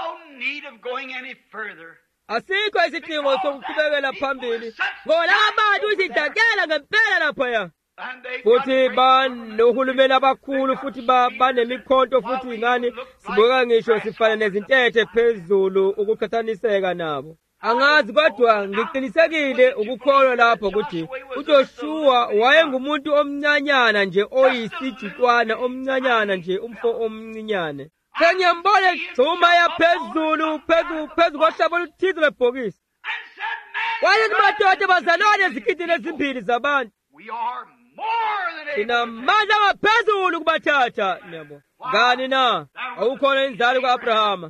Asikho isidingo sokuqhubekela phambili ngoba abantu izidakela ngempela laphaya. Futhi banohulumeni abakhulu futhi banemikhonto futhi ingani sibuka ngisho sifana nezintethe phezulu ukuqhathaniseka nabo. Angazi kodwa ngiqinisekile ukukholwa lapho ukuthi uJoshua wayengumuntu omncanyana nje oyisijutwana omncanyana nje umfo omncinyane. Sengiyambona egcuma yaphezulu phezu kohlabo oluthize lwebhokisi. Wayethi madoda bazalwane ezigidini ezimbili zabantu. Sinamandla ngaphezulu kubathatha. Yebo. Ngani na? Awukhona inzalo ka-Abrahama.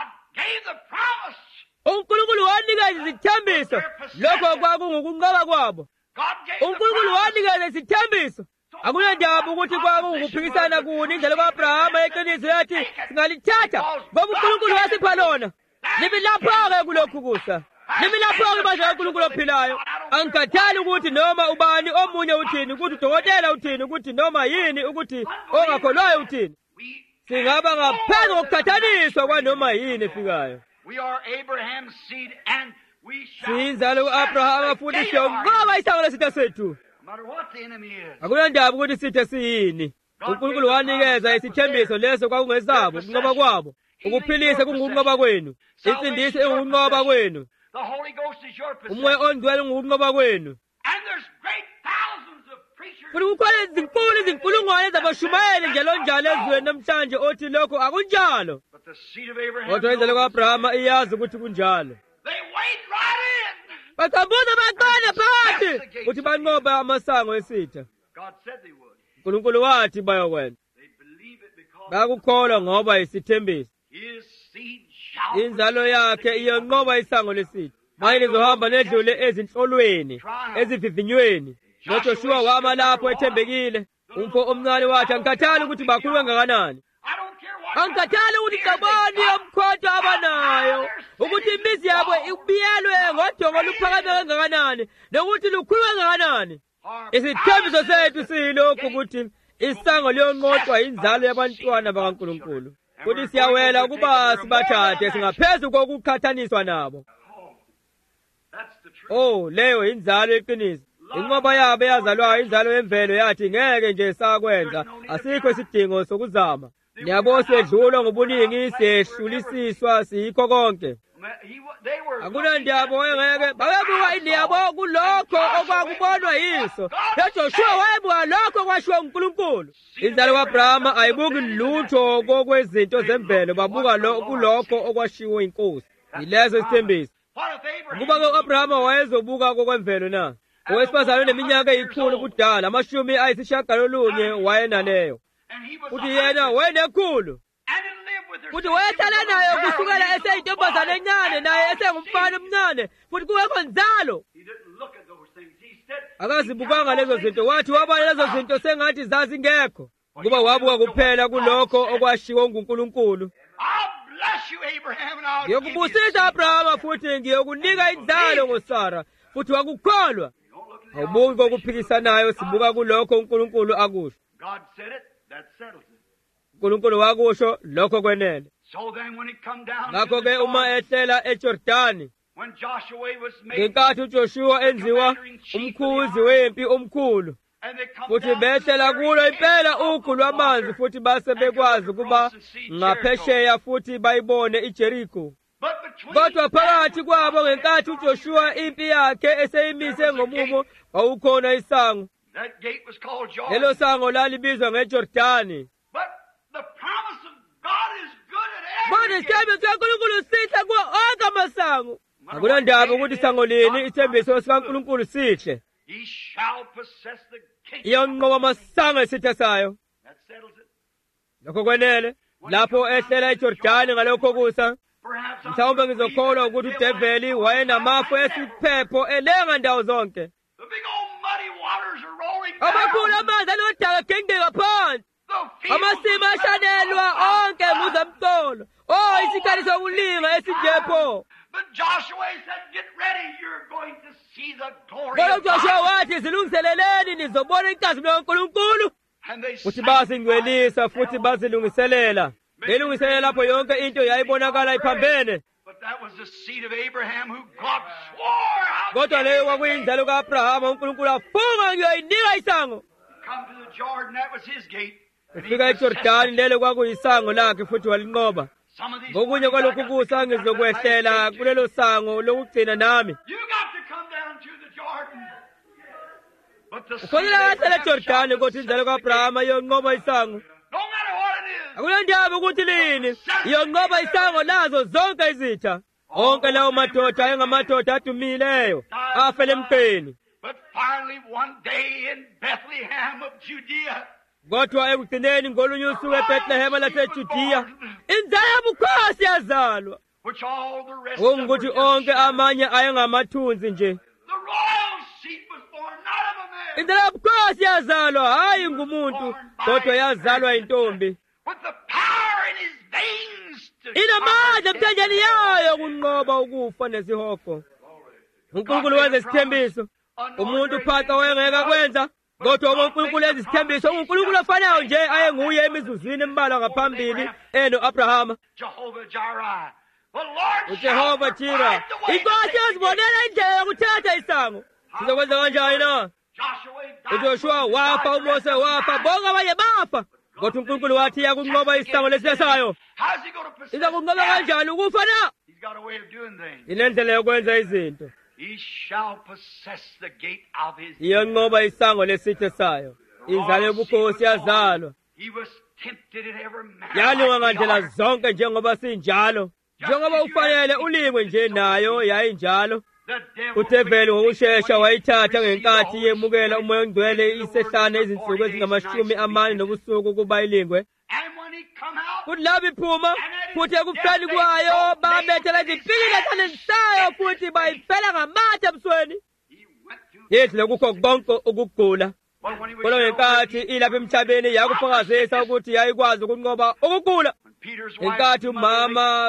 uNkulunkulu wanikeza izithembiso. Lokho kwakungukunqoba kwabo. uNkulunkulu wanikeza izithembiso. Akunandaba ukuthi kwakungukuphikisana kuni indlela ka-Abrahama yeqiniso yathi singalithatha ngoba uNkulunkulu wasipha lona. Libi lapho-ke kulokhu kusa. Libi lapho-ke bandla kaNkulunkulu ophilayo. Angikhathali ukuthi noma ubani omunye uthini, ukuthi udokotela uthini, ukuthi noma yini, ukuthi ongakholwayo uthini. Singaba ngaphezu kokukhathaniswa kwanoma yini efikayo. Siyinzalo ka-Abrahama futhi siyonqoba isango lesitha sethu. Akunandaba ukuthi sithe siyini. uNkulunkulu wanikeza isithembiso leso kwakungesabo ukunqoba kwabo. Ukuphilisa kungukunqoba kwenu. Insindiso engukunqoba kwenu. Umoya ongcwele ungukunqoba kwenu. Futhi kukhona izinkulungwane zabashumayeli njalo njalo ezweni namhlanje othi lokho akunjalo. Kodwa inzalo ka-Abrahama iyazi ukuthi kunjalo. Baqambuza baqale phakathi ukuthi banqobe amasango esitha. uNkulunkulu wathi bayokwenza. Bakukholwa ngoba isithembiso. Inzalo yakhe iyonqoba isango lesitha. Manje lizohamba nedlule ezinhlolweni, ezivivinyweni. noJoshua wama lapho ethembekile. Umfo omncane wathi angikhathali ukuthi bakhulu kangakanani. Angikhathali ukuthi qabani yomkhonto abanayo, ukuthi imizi yabo ibiyelwe ngodongo oluphakame kangakanani, nokuthi lukhulu kangakanani. Isithembiso sethu siyilokhu ukuthi isango liyonqotshwa inzalo yabantwana bakaNkulunkulu. Futhi siyawela ukuba sibathathe singaphezu kokukhathaniswa nabo. Leyo inzalo yeqiniso. Inqoba yabo eyazalwayo, inzalo yemvelo yathi ngeke nje sakwenza, asikho isidingo sokuzama. Niyabo sedlulwa ngobuningi, sehlulisiswa siyikho konke. Akunandaba ngeke babebuka indiyabo kulokho okwakubonwa yiso. noJoshua wayebuka lokho okwashiwo uNkulunkulu. Inzalo ka-Abrahama ayibuki lutho kokwezinto zemvelo, babuka kulokho okwashiwo inkosi. Yileso isithembiso. Ukuba u-Abrahama wayezobuka kokwemvelo na? Owesifazane oneminyaka eyikhulu kudala, 90 wayenaleyo. Futhi yena wayenekhulu. Futhi wayehlala naye kusukela eseyintombazane encane, naye esengumfana omncane, futhi kungekho nzalo. Akazibukanga lezo zinto, wathi wabala lezo zinto sengathi zazingekho. Kuba wabuka kuphela kulokho okwashiwo nguNkulunkulu. Ngiyokubusisa Abrahama futhi ngiyokunika inzalo ngoSara, futhi wakukholwa. Awubuki kokuphikisanayo, sibuka kulokho uNkulunkulu akusho. uNkulunkulu wakusho lokho kwenele. Ngakho-ke uma ehlela eJordani, ngenkathi uJoshua enziwa umkhuzi wempi omkhulu, futhi behlela kulo impela ugu lwamanzi, futhi base bekwazi ukuba ngaphesheya futhi bayibone iJerikho. Kodwa phakathi kwabo ngenkathi uJoshua impi yakhe eseyimise ngomumo, wawukhona isango. Lelo sango lalibizwa ngeJordani. Kodwa isithembiso sikaNkulunkulu sihle kuwo onke amasango. Akunandaba ukuthi isango lini, isithembiso sikaNkulunkulu sihle. Iyonqoba amasango esitha sayo. Lokho kwenele. Lapho ehlela eJordani ngalokho kusa, mhlawumbe ngizokholwa ukuthi uDeveli wayenamafu esiphepho elenga ndawo zonke. Amakhulu amanzi alodaka gengeka phansi. Amasimo ashanelwa onke nguzamcolo. Isikhathi sokulinga esinjepho. Kodwa uJoshua wathi zilungiseleleni nizobona inkazimulo kaNkulunkulu. Futhi bazingcwelisa futhi bazilungiselela. Belungiselela lapho yonke into yayibonakala iphambene. Kodwa leyo kwakuyinzalo ka-Abrahama, uNkulunkulu afunga ngiyoyinika isango. Ufika eJordani, lelo kwakuyisango lakhe futhi walinqoba. some of these ngokunye kwalokhu kusa ngizokwehlela kulelo sango lokugcina nami. You got to come down to the Jordan. But the Ukhonela wahlala eJordani kodwa inzalo kaAbrahama iyonqoba isango. no matter what it is, Akulendaba ukuthi lini iyonqoba isango nazo zonke izitha. Onke lawo madoda ayengamadoda adumileyo afela emqeni. but finally one day in Bethlehem of Judea, Kodwa ekugcineni ngolunye usuku eBethlehem laseJudiya inzalo yobukhosi yazalwa. which all the rest of them Ukuthi were onke just amanye ayengamathunzi nje. the royal seed was born not of a man, Inzalo yobukhosi yazalwa hayi ngumuntu kodwa yazalwa intombi. with the power in his veins to Inamandla conquer emthanjeni death. yayo kunqoba ukufa nesihoko. UNkulunkulu wenza isithembiso. Umuntu phaca wayengeka kwenza. Kodwa uNkulunkulu wenza isithembiso. UNkulunkulu ofanayo nje ayenguye emizuzwini embalwa ngaphambili eno-Abrahama. Jehovah Jireh. The Lord uJehova shall Jira. provide the way Inkosi to take yazibonela indlela yokuthatha isango. Sizokwenza kanjani na? Joshua died. uJoshua wafa, uMose wafa, bonke abanye bafa. Kodwa uNkulunkulu wathi yakunqoba isango lesisayo. How's he going to possess Iza kunqoba that? kanjani ukufa na? He's got a way of doing things. Inendlela yokwenza izinto. He shall possess the gate of his Iyonqoba isango lesithe sayo. Inzalo yobukhosi yazalwa. He was tempted in every manner. Yaliwa like we ngandlela are. zonke njengoba sinjalo. Njengoba ufanele ulingwe nje nayo yayinjalo. The devil uDeveli ngokushesha wayithatha ngenkathi yemukela umoya ongcwele isehlane izinsuku ezingamashumi nobusuku kuba ilingwe. And when he come out, Futhi labo iphuma futhi ekufeni kwayo babethela izimpikile esandleni sayo futhi bayifela ngamathe ebusweni. he went through. Yethi lokukho konke ukugula. But when he was Kodwa ngenkathi ilapha emhlabeni yakufakazisa ukuthi yayikwazi ukunqoba ukugula. when Peter's wife, Inkathi umama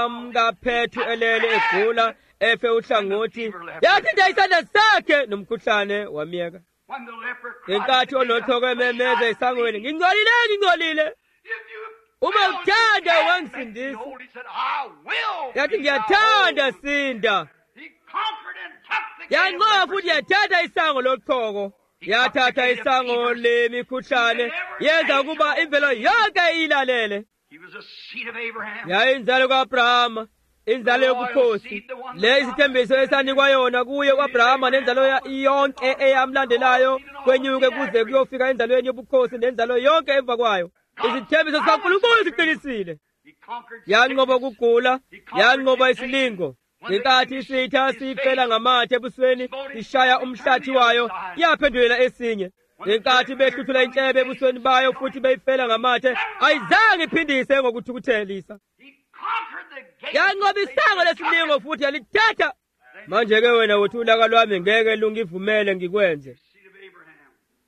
kaPetru elele egula efe uhlangothi yathinta isandla sakhe nomkhuhlane wamiyeka. when the leper cried, Inkathi onothoko ememeza esangweni ngingcolile. if you Uma will, uthanda you can wangisindisa. make me whole. He said, I will. Yathi be thou ngiyathanda whole. sinda. He conquered and took the gate of Yanqoba futhi leprosy. yathatha isango lochoko. Yathatha isango lemikhuhlane. Yenza ukuba imvelo yonke ilalele. He was a seed of Abraham. Yayinzalo kaAbrahama. Inzalo yobukhosi. Le isithembiso esanikwa yona kuye uAbrahama nenzalo yonke eyamlandelayo kwenyuke kuze kuyofika enzalweni yobukhosi nenzalo yonke emva kwayo. Izithembiso zikaNkulunkulu ziqinisile. He conquered Yanqoba sickness. ukugula, yanqoba isilingo. Ngenkathi isitha sifela ngamathe ebusweni, ishaya umhlathi wayo, yaphendulela esinye. Ngenkathi behluthula inhlebe ebusweni bayo futhi beyifela ngamathe, ayizange iphindise ngokuthukuthelisa. He conquered the gate. Yanqoba isango lesilingo futhi yalithatha. Manje-ke wena uthi ulaka lwami ngeke lungivumele ngikwenze. Seed of Abraham.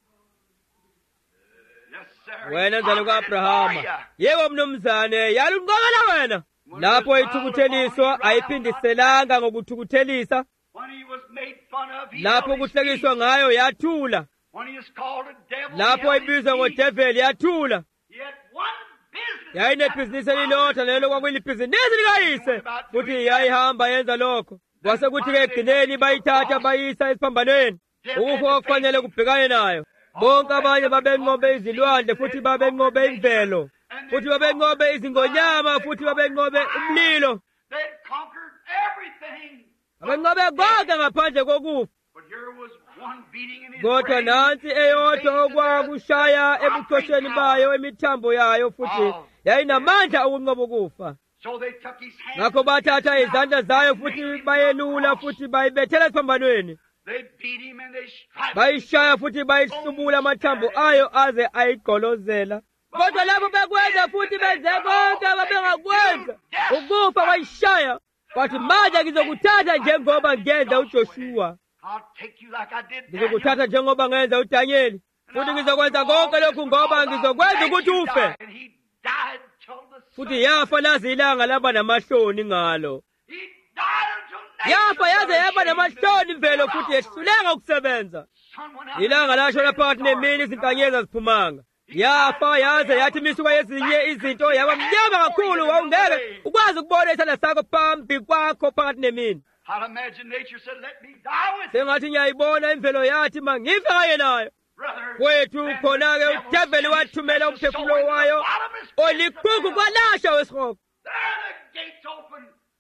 Yes, sir. Wena He nzalo conquered it kaAbrahama. for you. Yebo mnumzane, yalunqobela wena. Lapho ithukutheliswa ayiphindiselanga ngokuthukuthelisa. When he was made fun of, he Lapho held his kuhlekiswa peace. ngayo yathula. When he was called a devil, Lapho he held his ibizwa peace. ngodeveli yathula. He had one business. Yayinebhizinisi elilodwa lelo kwakuyilibhizinisi likayise. Futhi yayihamba yenza lokho. Kwase kuthi-ke ekugcineni bayithatha bayisa esiphambanweni. Ukufa okufanele kubhekane nayo. Bonke abanye babenqobe izilwandle futhi babenqobe imvelo. Futhi babenqobe izingonyama futhi babenqobe umlilo. They had conquered everything. Babenqobe konke ngaphandle kokufa. But here was one beating in his Kodwa brain. nansi eyodwa okwakushaya ebuchosheni bayo emithambo yayo futhi yayinamandla ukunqoba ukufa. So they took his hand. Ngakho bathatha izandla zayo futhi bayelula futhi bayibethela esiphambanweni. They beat him and they struck him. Bayishaya futhi bayihlubula amathambo ayo aze ayigqolozela. Kodwa labo bekwenza futhi benze konke ababengakwenza. Ukufa bayishaya. Bathi manje ngizokuthatha njengoba ngenza uJoshua. I'll take you like I did Daniel. Ngizokuthatha njengoba ngenza uDanyeli. Futhi ngizokwenza konke lokhu ngoba ngizokwenza ukuthi ufe. And he died till the Futhi yafa lazi ilanga laba namahloni ngalo. He died until Yafa yaze yaba namahloni imvelo futhi yehluleka ukusebenza. Ilanga lashona phakathi nemini izinkanyezi aziphumanga. Yafa yaze yathi imisuka yezinye izinto yaba mnyama kakhulu wawungeke ukwazi ukubona isandla sakho phambi kwakho phakathi nemini. I'd imagine nature said, let me die with him. Sengathi ngiyayibona imvelo yathi mangife kanye nayo. Brother, Kwethu khona-ke uDeveli wathumela umphefumulo wayo olikhukhu kwalasha wesihoko. there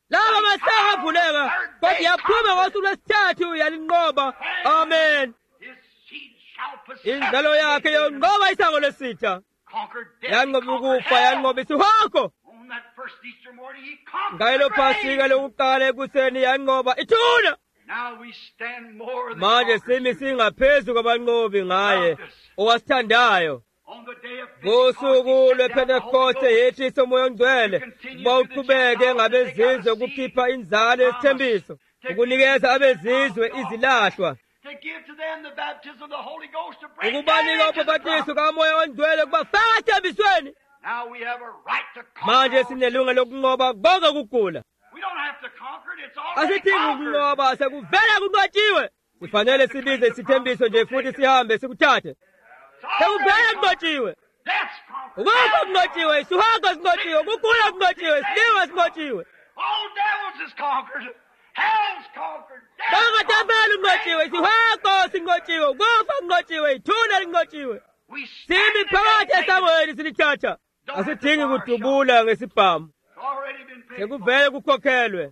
lawo masango avuleka kodwa yaphuma ngosuku lwesithathu yalinqoba. Amen. Inzalo yakhe yonqoba isango lesitha, yanqoba ukufa, yanqoba isihoko. Ngalo Phasika lokuqala ekuseni yanqoba ithuna. Manje simi singaphezu kwabanqobi ngaye owasithandayo. Ngosuku lwePentekoste yethisa umoya ongcwele bawuqhubeke ngabezizwe ukukhipha inzalo yesithembiso, ukunikeza abezizwe izilahlwa, ukubanika ubhapathiso kamoya ongcwele kubafaka ethembisweni. Manje sinelungelo lokunqoba konke ukugula. Asidingi ukunqoba, sekuvele kunqotshiwe. Sifanele sibize isithembiso nje futhi sihambe sikuthathe. Sekuvele kunqotshiwe. Ukufa kunqotshiwe, isihoko sinqotshiwe, ukugula kunqotshiwe, isilima sinqotshiwe. Bangatabela unqotshiwe, isihoko sinqotshiwe, ukufa kunqotshiwe, ithuna linqotshiwe. Simi phakathi esangweni silithatha. Asidingi kudubula ngesibhamu. Sekuvele kukhokhelwe.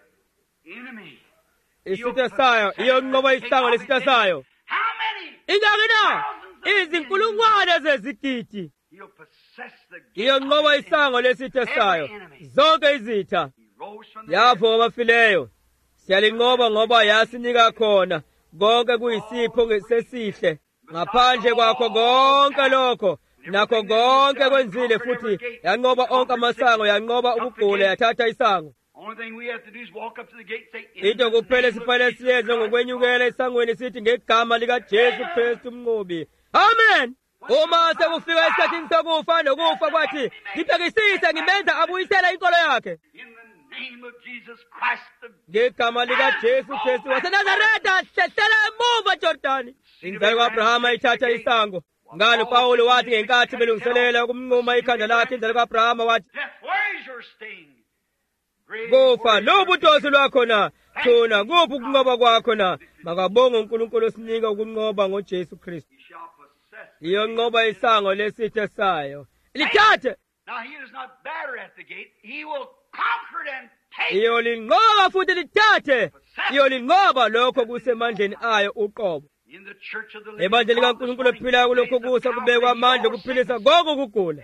Isitha sayo iyonqoba isango lesitha sayo. Ingaki na? Izinkulungwane zezigidi. Iyonqoba isango lesitha sayo. Zonke izitha. Yavuka abafileyo. Siyalinqoba ngoba yasinika khona konke kuyisipho sesihle. Ngaphandle kwakho konke lokho, nakho konke kwenzile futhi yanqoba onke amasango, yanqoba ukugula, yathatha isango. Into kuphela sifanele siyenze ngokwenyukela esangweni sithi ngegama likaJesu Kristu umnqobi. Amen. Uma sekufika isikhathini sokufa nokufa kwathi ngibhekisise ngimenza abuyisela inkolo yakhe. Ngegama likaJesu Kristu waseNazaretha sehlela emuva eJordani. Inzalo ka-Abrahama ithatha isango. Ngalo Pawulo wathi ngenkathi belungiselela ukumnquma ikhanda lakhe, inzalo ka-Abrahama wathi, kufa lobuthosi lwakho na, thuna kuphi ukunqoba kwakho na? Makabonge uNkulunkulu osinika ukunqoba ngoJesu Kristu. Iyonqoba isango lesitha sayo. Lithathe. Iyolinqoba futhi lithathe. Iyolinqoba lokho kusemandleni ayo uqobo. Ebandla likaNkulunkulu ophilayo kulokho kusa kubekwa amandla okuphilisa konke ukugula.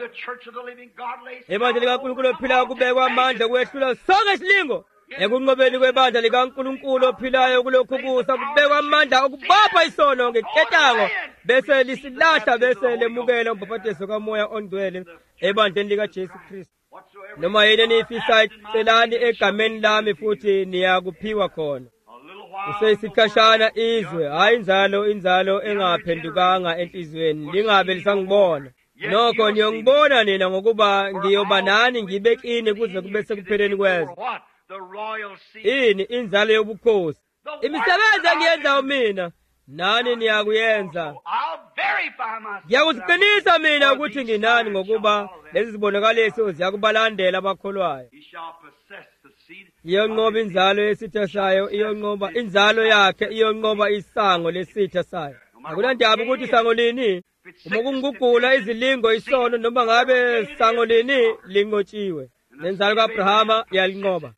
Ebandla likaNkulunkulu ophilayo kubekwa amandla okwehlula sonke isilingo. Ekunqobeni kwebandla likaNkulunkulu ophilayo kulokho kusa kubekwa amandla okubopha isono ngeketango, bese lisilahla, bese lemukela umbhaphathiso kamoya ongcwele ebandleni likaJesu Kristu. Noma yini niyifisayo celani egameni lami futhi niyakuphiwa khona. Useyisikhashana izwe, hayi inzalo engaphendukanga enhlizweni, lingabe lisangibona. Nokho niyongibona nina ngokuba ngiyoba nani ngibekini kuze kube sekupheleni kwezwe. Ini inzalo yobukhosi. Imisebenzi engiyenzayo mina, nani niyakuyenza. Ngiyakuziqinisa mina ukuthi nginani ngokuba lezi zibonakaliso ziyakubalandela abakholwayo. Iyonqoba inzalo yesitha sayo, iyonqoba inzalo yakhe, iyonqoba isango lesitha sayo. Akunandaba ukuthi isango lini, uma kungugula, izilingo, isono, noma ngabe sango lini linqotshiwe. Nenzalo ka-Abrahama yalinqoba.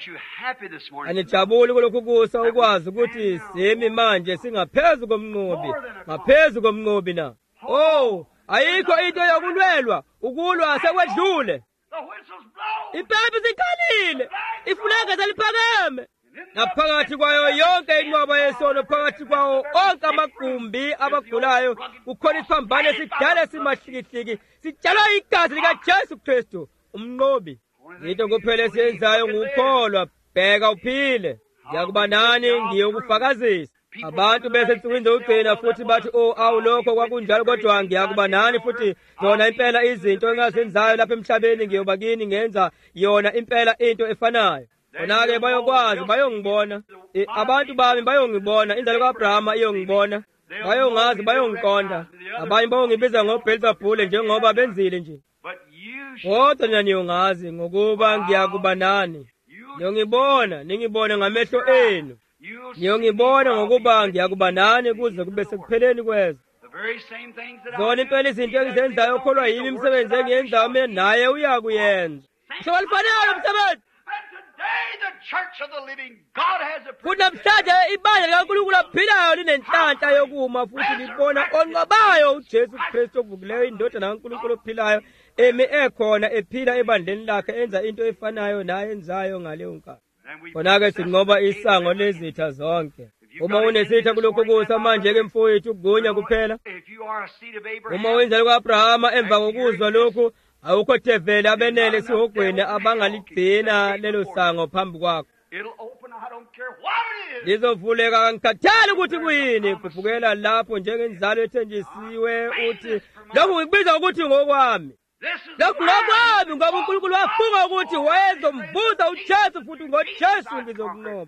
Anijabuli kulokhu kusa ukwazi ukuthi simi manje singaphezu komnqobi, ngaphezu komnqobi na. Oh, ayikho into yokulwelwa, ukulwa sekwedlule. Impepho zikhalile, ifulege seliphakeme. Naphakathi kwayo yonke inqoba yesono, phakathi kwawo onke amagumbi abagulayo, kukhona isiphambano esidala esimahlikihliki, sitshalwa igazi likaJesu Kristu, umnqobi. Into kuphela esiyenzayo ngukholwa, bheka uphile. Ngiyakuba nani ngiyokufakazisa. Abantu bese nsukwini zokugcina futhi bathi, oh awu lokho kwakunjalo, kodwa ngiyakuba nani futhi zona impela izinto engazenzayo lapha emhlabeni ngiyoba kini ngenza yona impela into efanayo. Khona-ke bayokwazi, bayongibona. Abantu bami bayongibona, inzalo ka-Abrahama iyongibona. Bayongazi, bayongiqonda. Abanye bayongibiza ngoBelzebule njengoba benzile nje. Kodwa nina niyongazi ngokuba ngiyakuba nani. Niyongibona, ningibone ngamehlo enu. Niyongibona ngokuba ngiyakuba nani kuze kube sekupheleni kwezwe. Zona impela izinto engizenzayo okholwa yimi imisebenzi engiyenzayo mina naye uyakuyenza. Ngisho alifanele umsebenzi. the church of the living God has a kunamhlanje ibandla likaNkulunkulu ophilayo linenhlanhla yokuma futhi libona onqobayo uJesu Kristu ovukileyo indodana kaNkulunkulu ophilayo emi ekhona ephila ebandleni lakhe enza into efanayo naye enzayo ngaleyo nkathi. Khona-ke sinqoba isango lezitha zonke. Uma unesitha kulokhu kusa manje-ke mfowethu ukugunya kuphela. Uma wenza lokhu-Abrahama emva kokuzwa lokhu, awukho thevele abenele esihogweni abangaligcina lelo sango phambi kwakho. Lizovuleka ngikhathali ukuthi kuyini, kuvukela lapho njengenzalo ethenjisiwe uthi, lokhu ngikubiza ukuthi ngokwami. Lokhu ngokwami ngoba uNkulunkulu wafunga ukuthi wayezomvuza uJesu futhi ngoJesu ngizokunqoba.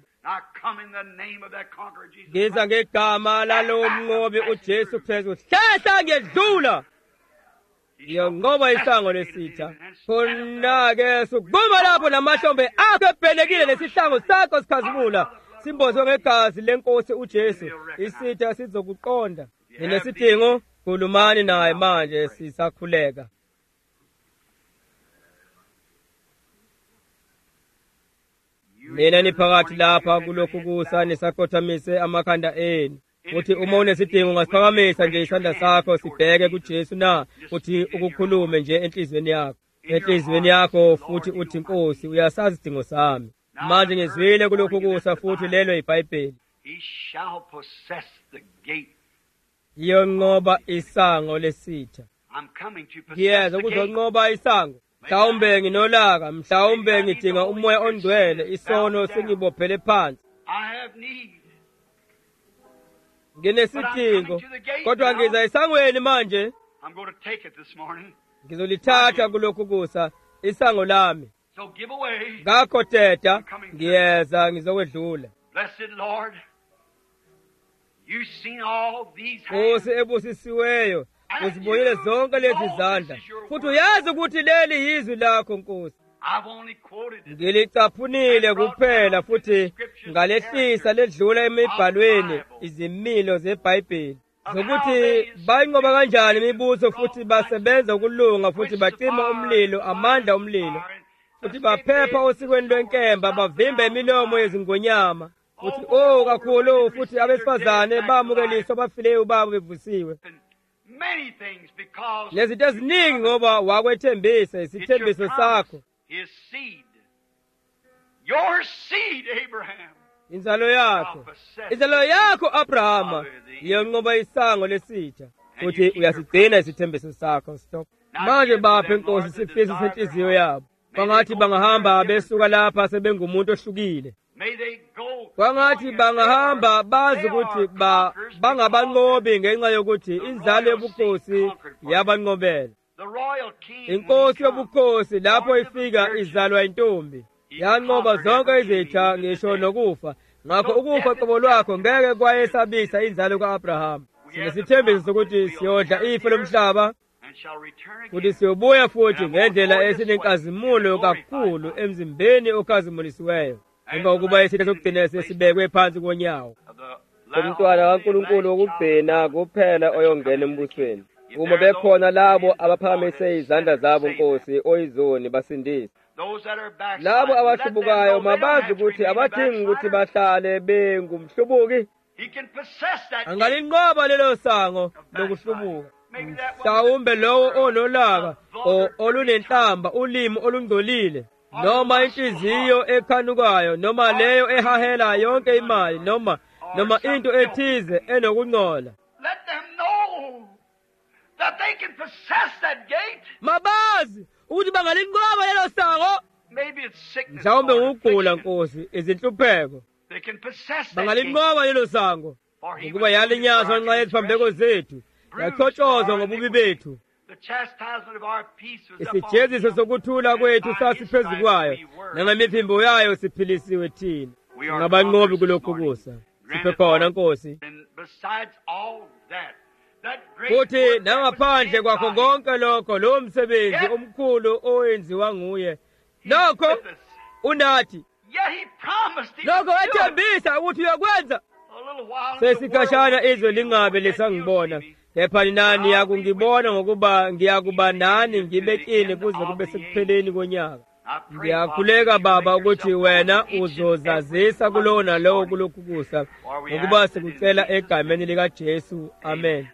Ngiza ngegama lalowo mnqobi uJesu Kristu. Hlehla ngedlula. Ngiyonqoba isango lesitha. Khona-ke sukuma lapho namahlombe akho ebhenekile lesihlangu sakho sikhazimula. Simbozwe ngegazi lenkosi uJesu. Isitha sizokuqonda. Ninesidingo, khulumani naye manje sisakhuleka. Mina niphakathi lapha kulokhu kusa nisakhothamise amakhanda enu. Uthi uma unesidingo ungasiphakamisa nje isandla sakho sibheke kuJesu na uthi ukukhulume nje enhlizweni yakho. Enhlizweni yakho futhi uthi Nkosi uyasazi isidingo sami. Manje ngizwile kulokhu kusa futhi lelo iBhayibheli. He shall possess the gate. Iyonqoba isango lesitha. I'm coming to possess Ngiyeza the gate. ukuzonqoba isango. Mhlawumbe nginolaka, mhlawumbe ngidinga umoya ongcwele, isono singibophele phansi. I have need. Nginesidingo, kodwa ngiza esangweni manje. I'm going to take it this morning. Ngizolithatha kulokhu kusa, isango lami. So give away. Ngakho teta, ngiyeza ngizokwedlula. Blessed Lord, you've seen all these Nkosi hands. ebusisiweyo, uzibonile zonke lezi zandla. Futhi uyazi ukuthi leli yizwi lakho Nkosi. I've only quoted it. Ngilicaphunile kuphela futhi ngalehlisa ledlula emibhalweni izimilo zeBhayibheli zokuthi bayinqoba kanjani imibuso futhi basebenza ukulunga futhi bacima umlilo amandla umlilo futhi baphepha osikweni lwenkemba bavimba imilomo yezingonyama futhi kakhulu futhi abesifazane bamukeliswa abafileyo babo bevusiwe Many things because nezinto eziningi ngoba wakwethembisa isithembiso sakho. His seed. Your seed, Abraham. Inzalo yakho Abrahama iyonqoba isango lesitha futhi uyasigcina isithembiso sakho. Stop. Manje baphe Nkosi sifiso senhliziyo yabo. Bangathi bangahamba besuka lapha sebengumuntu ohlukile. May they go. Bangathi bangahamba bazi ukuthi bangabanqobi ngenxa yokuthi inzalo yobukhosi yabanqobela. The royal king. Inkosi yobukhosi lapho ifika izalwa intombi. Yanqoba zonke izitha ngisho nokufa. Ngakho ukufa qobo lwakho ngeke kwayesabisa inzalo kaAbraham. Sinesithembiso sokuthi siyodla ifa lomhlaba And shall return futhi again. siyobuya futhi ngendlela esinenkazimulo kakhulu emzimbeni okhazimulisiweyo. Emva kokuba isitha sokugcina sesibekwe phansi konyawo. Of the Umntwana kaNkulunkulu wokugcina kuphela oyongena embusweni. Uma bekhona labo abaphakamise izandla zabo Nkosi oyizoni basindise. Those that are backsliding, Labo let them abahlubukayo know they don't mabazi have to ukuthi remain a abadingi ukuthi backslider. bahlale bengumhlubuki. He can possess that gate. Angalinqoba lelo sango lokuhlubuka. Mhlawumbe lowo onolaka olunenhlamba ulimi olungcolile noma inhliziyo ekhanukayo noma leyo ehahela yonke imali noma into ethize enokungcola. Let them know that they can possess that gate. Mabazi ukuthi bangalinqoba lelo sango. Maybe it's sickness. Mhlawumbe or ngugula affliction. Nkosi izinhlupheko. They can possess that gate. Bangalinqoba lelo sango. For he Ukuba was yalinyazwa ngenxa yeziphambeko zethu. Yaxhotshozwa ngobubi bethu. The chastisement of our peace was upon Isijeziso him. sokuthula kwethu sasiphezu kwayo. Nangemiphimbo yayo siphilisiwe thina. Ngabanqobi kulokhu kusa. Siphe khona Nkosi. And besides all that, that great Futhi work that nangaphandle was kwakho done by him, konke lokho lo msebenzi omkhulu owenziwa nguye. Lokho with us. unathi. Yet he promised he Lokho would do it. ethembisa ukuthi uyakwenza. A little while in the Sesikhashana world, izwe lingabe yet you'll lisangibona. see me. Kepha nani yakungibona ngokuba ngiyakuba nani ngibekini kuze kube sekupheleni konyaka. Ngiyakhuleka Baba ukuthi wena uzozazisa kulowo nalowo kulokhu kusa ngokuba sikucela egameni lika Jesu. Amen.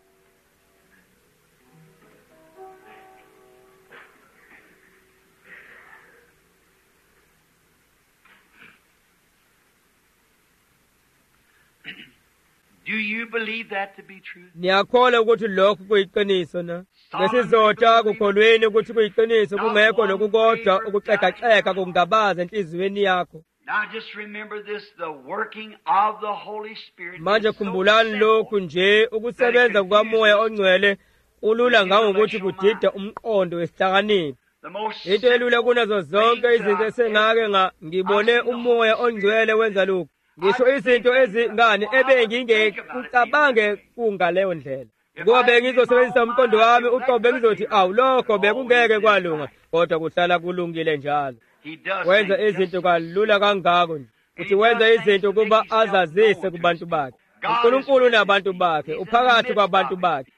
Do you believe that to be true? Niyakholwa ukuthi lokhu kuyiqiniso na? Ngesizotha kukholweni ukuthi kuyiqiniso kungekho nokukodwa ukuxeka kungabaza enhliziyweni yakho. Now just remember this, the working of the Holy Spirit. Manje khumbulani lokhu nje, ukusebenza kukaMoya oNgcwele ulula ngangokuthi kudida umqondo wesihlakaniphi. Into elula kunazo zonke izinto esengake ngibone uMoya oNgcwele wenza lokhu. Ngisho izinto ezingane ebengingekucabange kungaleyo ndlela. Ngoba bengizosebenzisa umqondo wami uqobo bengizothi lokho bekungeke kwalunga, kodwa kuhlala kulungile njalo. Wenza izinto kalula kangako nje. Uthi wenza izinto kuba azazise kubantu bakhe. uNkulunkulu unabantu bakhe, uphakathi kwabantu bakhe.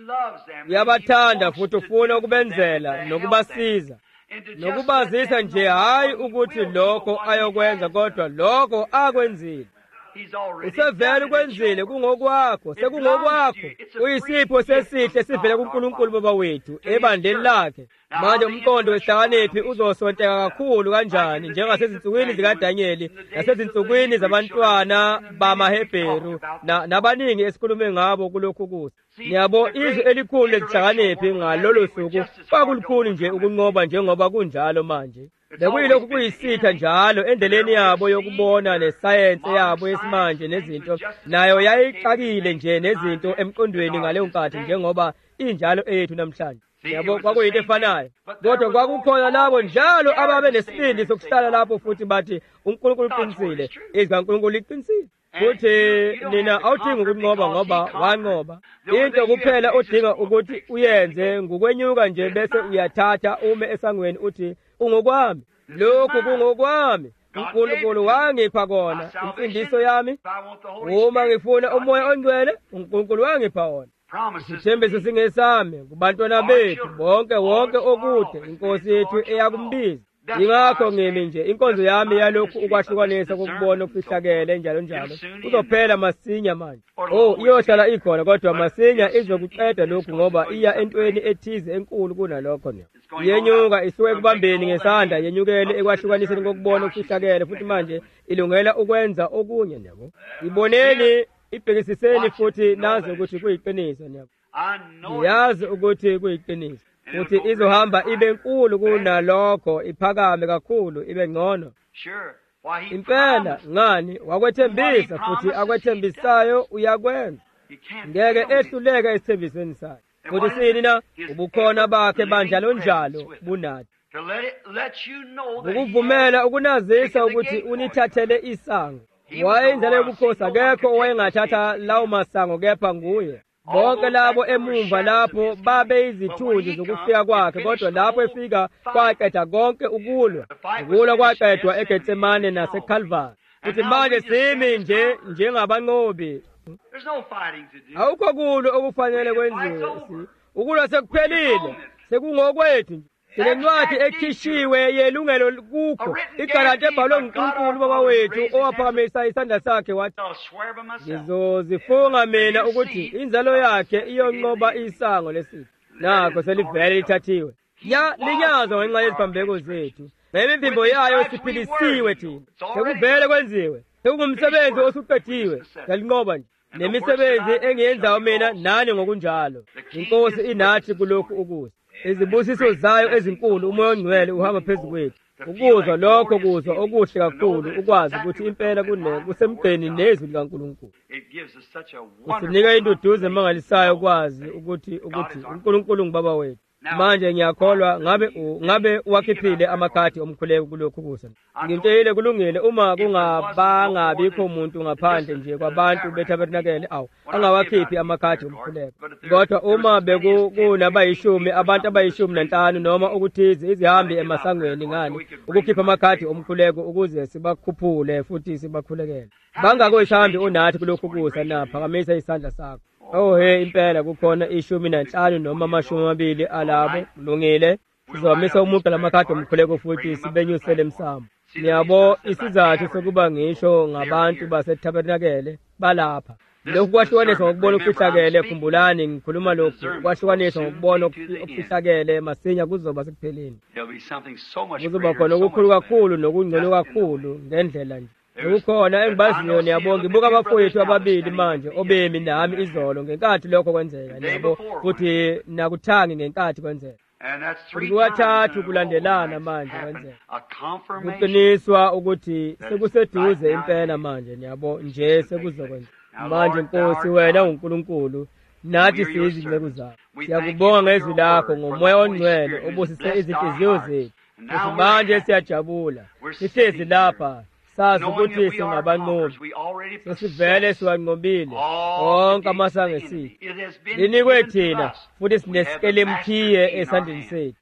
Uyabathanda futhi ufuna ukubenzela nokubasiza nokubazisa nje, hayi ukuthi lokho ayokwenza kodwa lokho akwenzile. Usevele ukwenzile kungokwakho, sekungokwakho. Uyisipho sesihle sivele kuNkulunkulu Baba wethu ebandleni lakhe. Manje umqondo wesihlakaniphi uzosonteka kakhulu kanjani njengasezinsukwini zikaDanyeli nasezinsukwini zabantwana bamaHebheru nabaningi esikhulume ngabo kulokhu kusa. Niyabo izwi elikhulu lezihlakaniphi ngalolo suku kwakulukhulu nje ukunqoba njengoba kunjalo manje. Bekuyilokhu kuyisitha njalo endleleni yabo yokubona nesayensi yabo yesimanje nezinto, nayo yayixakile nje nezinto emqondweni ngaleyo nkathi njengoba injalo ethu namhlanje. Yabo kwakuyinto efanayo, kodwa kwakukhona labo njalo ababe nesibindi sokuhlala lapho futhi bathi uNkulunkulu uqinisile, izwi kaNkulunkulu liqinisile. Futhi nina awudingi ukunqoba ngoba wanqoba. Into kuphela odinga ukuthi uyenze ngokwenyuka nje bese uyathatha ume esangweni uthi ungokwami, lokhu kungokwami, uNkulunkulu wangipha kona, imfundiso yami. Uma ngifuna uMoya oNgcwele, uNkulunkulu wangipha wona. Isithembiso singesami kubantwana bethu bonke wonke okude inkosi yethu eyakumbiza. Ingakho ngimi nje inkonzo yami yalokhu ukwahlukanisa kokubona okufihlakele njalo njalo uzophela masinya manje. Iyohlala ikhona kodwa masinya izokuqeda lokhu ngoba iya entweni ethize enkulu kunalokho nje. Yenyuka isuke kubambeni ngesandla yenyukele ekwahlukaniseni kokubona okufihlakele futhi manje ilungela ukwenza okunye nabo. Iboneni ibhekisiseni futhi nazi ukuthi kuyiqiniso nabo. Yazi ukuthi kuyiqiniso. Futhi izohamba ibe nkulu kunalokho, iphakame kakhulu ibe ngcono. Impela ngani wakwethembisa futhi akwethembisayo uyakwenza. Ngeke ehluleke esithembisweni sakhe. Futhi sini na ubukhona bakhe banjalo njalo bunathi. Ukuvumela ukunazisa ukuthi unithathele isango. Wayenza ubukhosi akekho owayengathatha lawo masango kepha nguye. Bonke labo emumva lapho babe izithunzi zokufika kwakhe, kodwa lapho efika kwaqeda konke ukulwa kwaqedwa eGetsemane naseCalvary. Futhi manje simi njengabanqobi. Awukho kulo okufanele kwenziwe. Ukulwa sekuphelile, sekungokwethu. Silencwadi ekhishiwe yelungelo kukho, igaranti ebhalwe nguNkulunkulu Baba wethu owaphakamisa isandla sakhe wathi, ngizozifunga mina ukuthi inzalo yakhe iyonqoba isango lesitha. Nakho selivele lithathiwe. Linyazwa ngenxa yeziphambeko zethu. Ngemimvimbo yayo siphilisiwe thina. Sekuvele kwenziwe. Sekungumsebenzi osuqediwe. Siyalinqoba nje. Nemisebenzi engiyenzayo mina nani ngokunjalo. Inkosi inathi kulokhu ukusa. Izibusiso zayo ezinkulu uMoya oNgcwele uhamba phezu kwethu. Ukuzwa lokho kuzwa okuhle kakhulu, ukwazi ukuthi impela kusemgqeni nezwi likaNkulunkulu. Kusinika induduzo emangalisayo ukwazi ukuthi uNkulunkulu ngubaba wethu. Manje ngiyakholwa ngabe wakhiphile amakhadi omkhuleko kulokhu kusa. Ngintshela kulungile uma kungabangabikho umuntu ngaphandle nje kwabantu beTabernacle angawakhiphi amakhadi omkhuleko. Kodwa uma bekunabayishumi abantu abayishumi-5 noma ukuthize izihambi emasangweni ngani ukukhipha amakhadi omkhuleko ukuze sibakhuphule futhi sibakhulekele. Bangako isihambi unathi kulokhu kusa na phakamisa isandla sakho. Impela kukhona 15 noma 20 alabo, kulungile. Sizomisa umuqa lamakhadi omkhuleko futhi sibenyusele emsamo. Niyabo isizathu sokuba ngisho ngabantu baseTabernakele balapha. Lokhu kwahlukaniswa ngokubona okufihlakele, khumbulani ngikhuluma lokhu kwahlukaniswa ngokubona okufihlakele masinya kuzoba sekupheleni. Kuzoba khona okukhulu kakhulu nokungcono kakhulu ngendlela nje. Ukukhona engibaziyo niyabo ngibuka abafowethu ababili manje obemi nami izolo ngenkathi lokho kwenzeka niyabo futhi nakuthangi ngenkathi kwenzeka. Kuwathathu kulandelana manje kwenzeka. Kuqiniswa ukuthi sekuseduze impela manje niyabo nje sekuzokwenza. Manje Nkosi wena uNkulunkulu nathi siyizinceku zakho. Siyakubonga ngezwi lakho ngomoya ongcwele obusise izinhliziyo zethu. Manje siyajabula. Sihlezi lapha sazi ukuthi singabanqobi. Sesivele siwanqobile onke amasango esithi. Linikwe thina futhi sinesikelemkhiye esandleni sethu.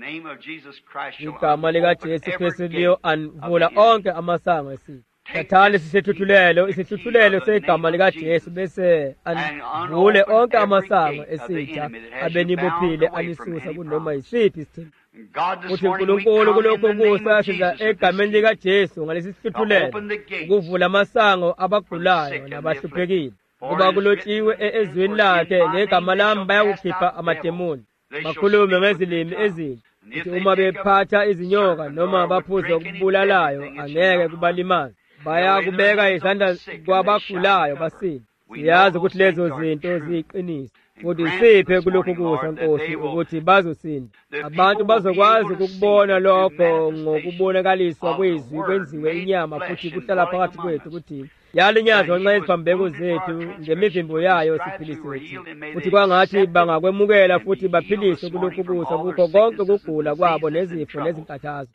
Igama likaJesu Kristu liyo anvula onke amasango esithi. Sathane sisithuthulelo isithuthulelo segama likaJesu bese anvule onke amasango esitha abenibophile anisusa kunoma yisiphi isithembu. Uthi uNkulunkulu kulokho kusa siza egameni likaJesu ngalesi sithuthulelo ukuvula amasango abagulayo nabahluphekile. Kuba kulotshiwe ezwini lakhe ngegama lami bayakukhipha amademoni. Bakhulume ngezilimi ezintsha. Uthi uma bephatha izinyoka noma baphuze okubulalayo angeke kubalimaze. Bayakubeka izandla kwabagulayo basile. Siyazi ukuthi lezo zinto ziyiqiniso. Futhi siphe kulokhu kusa Nkosi ukuthi bazosinda. Abantu bazokwazi ukubona lokho ngokubonakaliswa kwezwi kwenziwe inyama futhi kuhlala phakathi kwethu ukuthi yalinyazwa nxa iziphambeko zethu ngemivimbo yayo siphilisiwe. Futhi kwangathi bangakwemukela futhi baphiliswe kulokhu kusa kukho konke ukugula kwabo nezifo nezinkathazo.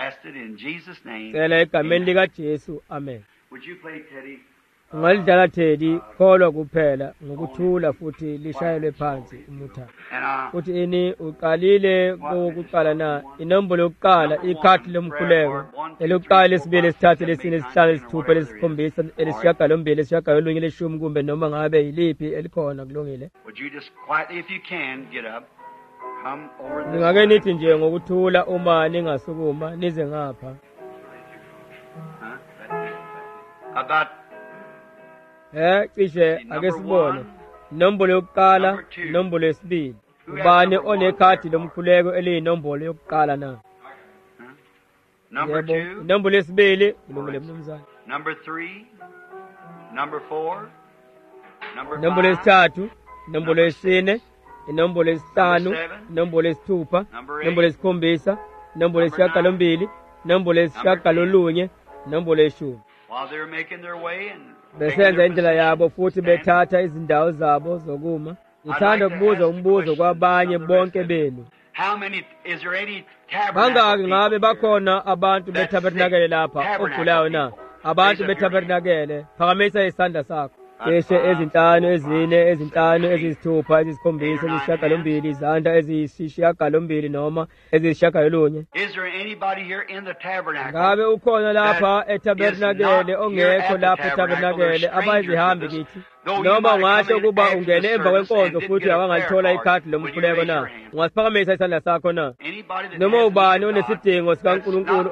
Cela egameni likaJesu. Amen. Ungalidlala Teddy kholwa kuphela ngokuthula futhi lishayelwe phansi umutha. Futhi ini uqalile kokuqala na inombolo yokuqala ikhadi lomkhuleko. Elokuqala lesibili lesithathu lesine lesihlanu lesithupha lesikhombisa lesishiyagalombili lesishiyagalolunye leshumi kumbe noma ngabe yiliphi elikhona kulungile. Ningake nithi nje ngokuthula uma ningasukuma nize ngapha. Cishe ake sibone inombolo yokuqala inombolo yesibili. Ubani onekhadi lomkhuleko eliyinombolo yokuqala na? Number 2, Inombolo yesibili kulungile mnumzane. number 3, number 4, number Inombolo 5, yesithathu, inombolo yesine, inombolo yesihlanu, inombolo yesithupha, inombolo yesikhombisa, inombolo yesishiyagalombili, inombolo yesishiyagalolunye, inombolo yeshumi. while they're making their way and Besenza indlela yabo futhi bethatha izindawo zabo zokuma. Ngithanda ukubuza umbuzo kwabanye bonke benu. how many is there any Bangaki tabernacle ngabe people bakhona abantu betabernakele lapha ogulayo na? Abantu betabernakele phakamisa isandla sakho. Cishe ezinhlanu ezine ezinhlanu ezisithupha ezisikhombisa ezisishiyagalombili izandla eziyisishiyagalombili noma eziyisishiyagalolunye. Is there anybody here in the tabernacle? Ngabe ukhona lapha etabernakele ongekho lapha etabernakele abayizihambi kithi? Noma ungasho ukuba ungene emva kwenkonzo futhi awangalithola ikhadi lomkhuleko na? Ungasiphakamisa isandla sakho na? Anybody that Noma has ubani need onesidingo sikaNkulunkulu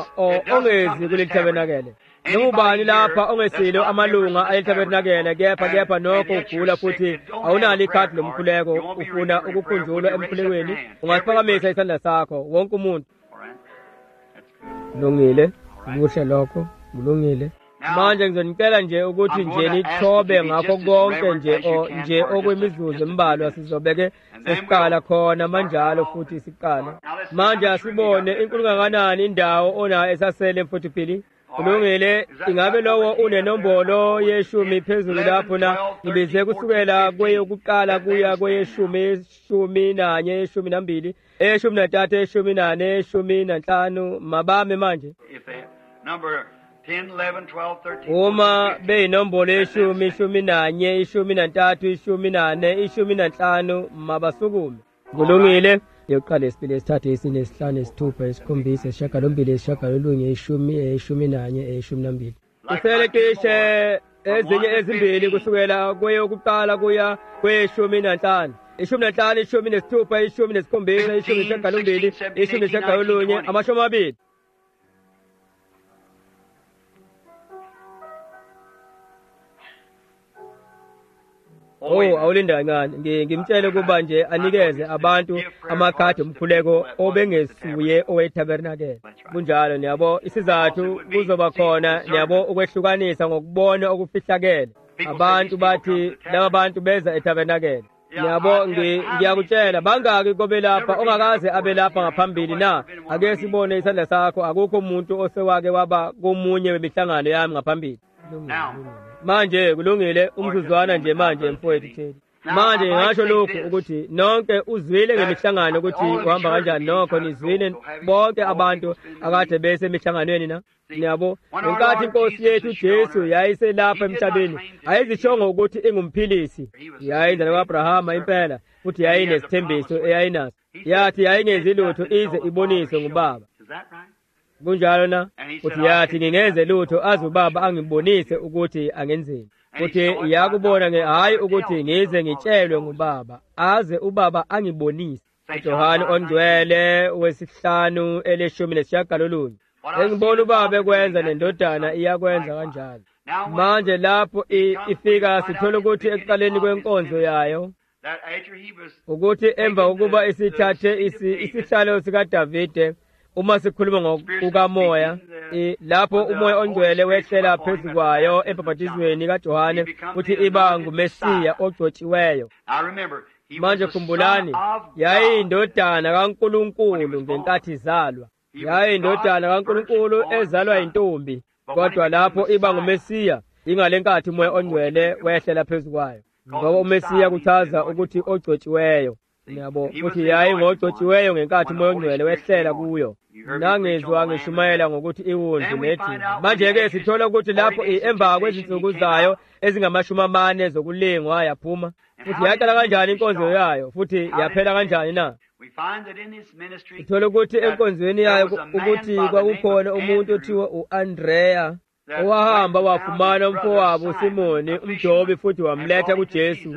ongezi kulitabernakele? Noma ubani lapha ongesilo amalunga alitabernakele kepha nokho ugula futhi awunalo ikhadi lomkhuleko ufuna ukukhunjulwa emkhulekweni? Ungasiphakamisa isandla sakho wonke umuntu. All right. That's good. Kulungile, kuhle lokho, kulungile. Manje ngizonicela nje ukuthi nje nithobe ngakho konke nje okwemizuzu embalwa sizobeke sesiqala khona manjalo futhi siqala. Manje asibone inkulu kangakanani indawo onayo esasele futhi phili. Kulungile, ingabe lowo unenombolo yeshumi phezulu lapho na ngibize kusukela kweyokuqala kuya kweyeshumi nanye yeshumi nambili eyeshumi nantathu eyeshumi nane eyeshumi nanhlanu mabame manje. If they number 10, 11, 12, 13. Uma beyinombolo yeshumi ishumi nanye ishumi nantathu ishumi nane ishumi nanhlanu mabasukume. Kulungile. Yokuqala isibili esithathu esine esihlanu esithupha esikhombisa esishiyagalombili esishiyagalolunye ishumi nanye ishumi nambili. Kuselekishe ezinye ezimbili kusukela kweyokuqala kuya kweshumi nanhlanu 15, 16, 17, 18, 19, 20. Awulinda kancane ngimtshele ukuba nje anikeze abantu amakhadi omkhuleko obengesuye owetabernacle. Kunjalo niyabo isizathu kuzoba khona niyabo ukwehlukanisa ngokubona okufihlakele. Abantu bathi laba bantu beza etabernacle. Niyabo ngiyakutshela bangaki kobe lapha ongakaze abe lapha ngaphambili na? Ake sibone isandla sakho. Akukho umuntu osewake waba komunye wemihlangano yami ngaphambili. Manje kulungile umzuzwana nje manje mfowethu Thedi. Manje ngisho lokho ukuthi nonke uzwile ngemihlangano ukuthi uhamba kanjani nokho nizwile bonke abantu akade bese emihlanganweni na. Niyabo ngenkathi inkosi yethu Jesu yayiselapha emhlabeni ayizishongo ukuthi ingumphilisi. Yayindlela kaAbrahama impela futhi yayinesithembiso eyayinaso. Yathi yayingenzi lutho ize iboniswe ngubaba. Kunjalo na uthi yathi ngingenze lutho aze ubaba angibonise ukuthi angenzeni. Uthi yakubona hayi ukuthi ngize ngitshelwe ngubaba aze ubaba angibonise. uJohane ongcwele wesihlanu 19. Engibona ubaba ekwenza nendodana iyakwenza kanjalo. Manje lapho ifika sithola ukuthi ekuqaleni kwenkonzo yayo ukuthi emva kokuba isithathe isihlalo sikaDavide uma sikhuluma ngokukamoya lapho umoya ongcwele wehlela phezu kwayo ebhaphathizweni kaJohane uthi iba ngumesiya ogcotshiweyo. Manje khumbulani yayindodana kaNkulunkulu ngenkathi izalwa. Yayindodana kaNkulunkulu ezalwa intombi, kodwa lapho iba ngumesiya ingalenkathi umoya ongcwele wehlela phezu kwayo. Ngoba umesiya kuchaza ukuthi ogcotshiweyo. Yabo futhi yayi ngogcotshiweyo ngenkathi umoya ongcwele wehlela kuyo. Nangizwa ngishumayela ngokuthi iwunzi nethi. Manje ke sithola ukuthi lapho emva kwezinsuku zayo ezingama40 zokulingwa yaphuma. Futhi yaqala kanjani inkonzo yayo futhi yaphela kanjani na? Sithola ukuthi enkonzweni yayo ukuthi kwakukhona umuntu othiwa uAndrea owahamba wafumana umfowabo uSimoni umjobi futhi wamletha kuJesu.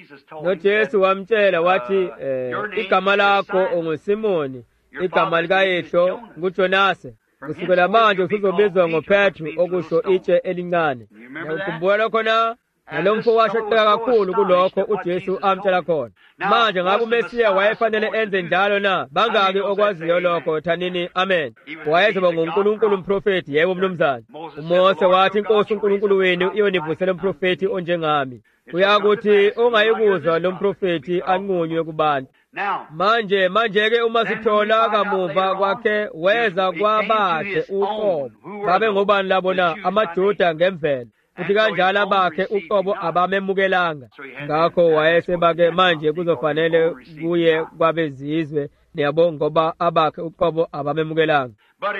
NoJesu wamtshela wathi igama lakho unguSimoni, igama likayihlo nguJonase. Kusukela manje usuzobizwa ngoPetru okusho itshe elincane. Uyakhumbula khona nalo mfowabo washaqeka kakhulu kulokho uJesu amtshela khona. Manje ngabe uMesiya wayefanele enze njalo na? Bangaki okwaziyo lokho thanini amen. Wayezoba nguNkulunkulu umprofeti yebo mnumzane. uMose wathi inkosi uNkulunkulu wenu iyonivusela umprofeti onjengami. Uyakuthi ungayikuzwa lo mprofeti anqunywe kubantu. Manje ke uma sithola kamuva kwakhe weza kwabakhe uqobo. Babe ngobani labo na? AmaJuda ngemvelo. Futhi kanjalo abakhe uqobo abamemukelanga. Ngakho wayesebake manje kuzofanele kuye kwabezizwe niyabonga ngoba abakhe uqobo abamemukelanga.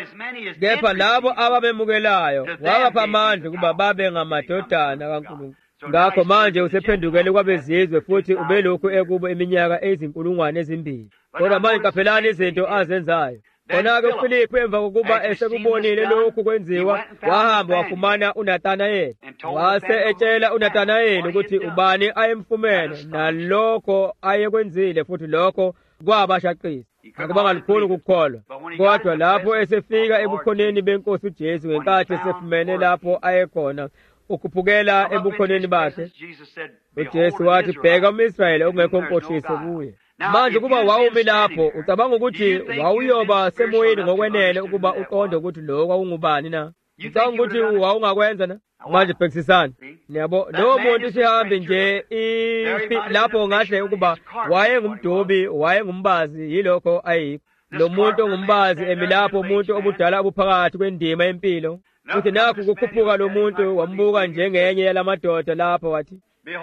Kepha labo abamemukelayo wabapha amandla kuba babe ngamadodana kaNkulunkulu. Ngakho manje usephendukele kwabezizwe futhi ubelokhu ekubo iminyaka 2,000. Kodwa manje kaphelani izinto azenzayo. Khona-ke uFilipi emva kokuba esekubonile lokhu kwenziwa wahamba wafumana uNathanaeli. Wase etshela uNathanaeli ukuthi ubani ayemfumene nalokho ayekwenzile futhi lokho kwabashaqisa. Akubanga likhulu ukukholwa. Kodwa lapho esefika ebukhoneni benkosi uJesu ngenkathi esefumene lapho ayekhona ukuphukela ebukhoneni bakhe, uJesu wathi bheka umIsrayeli ongekho nkohliso kuye. Manje kuba wawumi lapho ucabanga ukuthi wawuyoba semoyeni ngokwenele ukuba uqonde ukuthi lo kwakungubani na? Ucabanga ukuthi wawungakwenza na? Manje bhekisisana. Niyabo lo muntu sihambe nje lapho ngahle ukuba wayengumdobi, wayengumbazi yilokho ayikho. Lo muntu ongumbazi emilapho umuntu obudala obuphakathi kwendima empilo. Uthi nakho kukhuphuka lo muntu wambuka njengenye yalamadoda lapho wathi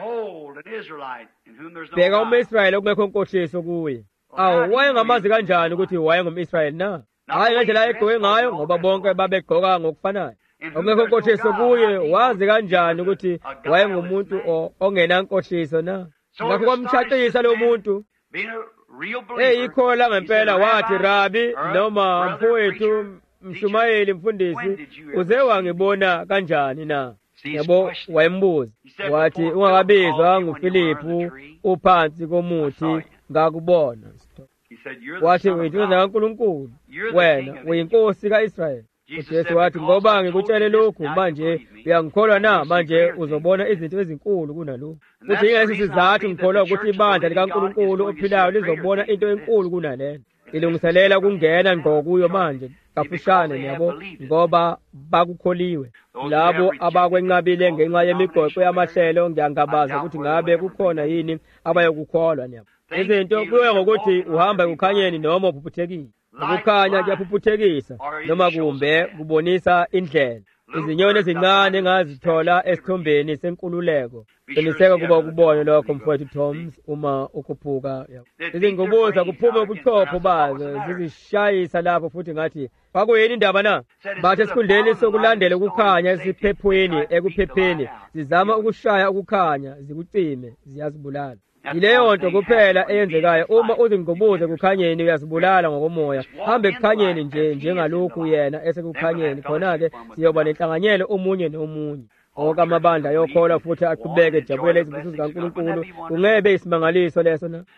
bheka umIsrayeli okungekho nkohliso kuye. Wayengamazi kanjani ukuthi wayengumIsrayeli na? Hayi ngendlela ayegqoke ngayo ngoba bonke babegqoka ngokufanayo. Okungekho nkohliso kuye wazi kanjani ukuthi wayengumuntu ongena nkohliso na? Ngakho kwamtshaqisa lo muntu. Ikhola ngempela wathi Rabi noma mfowethu Mshumayeli mfundisi uze wangibona kanjani na? yabo wayembuza wathi ungakabizwa nguFilipu uphansi komuthi ngakubona. Wathi uyindodana kaNkulunkulu, wena uyinkosi ka-Israyeli. uJesu wathi ngoba ngikutshele lokhu manje uyangikholwa na? Manje uzobona izinto ezinkulu kunalokhu. Futhi ingesi sizathu ngikholwa ukuthi ibandla likaNkulunkulu ophilayo lizobona into enkulu kunalena. Ilungiselela ukungena ngqo kuyo manje kafushane yabo ngoba bakukholiwe. Labo abakwenqabile ngenxa yemigoqo yamahlelo ngiyangabaza ukuthi ngabe kukhona yini abayokukholwa yabo. Izinto kuye ngokuthi uhamba kukhanyeni noma uphuphethekile. Ukukhanya kuyaphuphethekisa noma kumbe kubonisa indlela. Izinyoni ezincane engazithola esithombeni senkululeko. Qiniseka kuba ukubona lokho mfowethu Thomas uma ukhuphuka. Izingubuza kuphume ubuchopho bazo zizishayisa lapho futhi ngathi kwakuyini indaba na? Bathe esikhundleni sokulandela ukukhanya esiphephweni ekuphepheni zizama ukushaya ukukhanya zikucime ziyazibulala. Yileyo nto kuphela eyenzekayo uma uzingubuze kukhanyeni uyazibulala ngokomoya. Hambe kukhanyeni njengalokhu yena esekukhanyeni khona-ke siyoba nenhlanganyelo omunye nomunye. Onke amabandla yokholwa futhi aqhubeke ejabulele izibusiso zikaNkulunkulu kungebe isimangaliso leso na.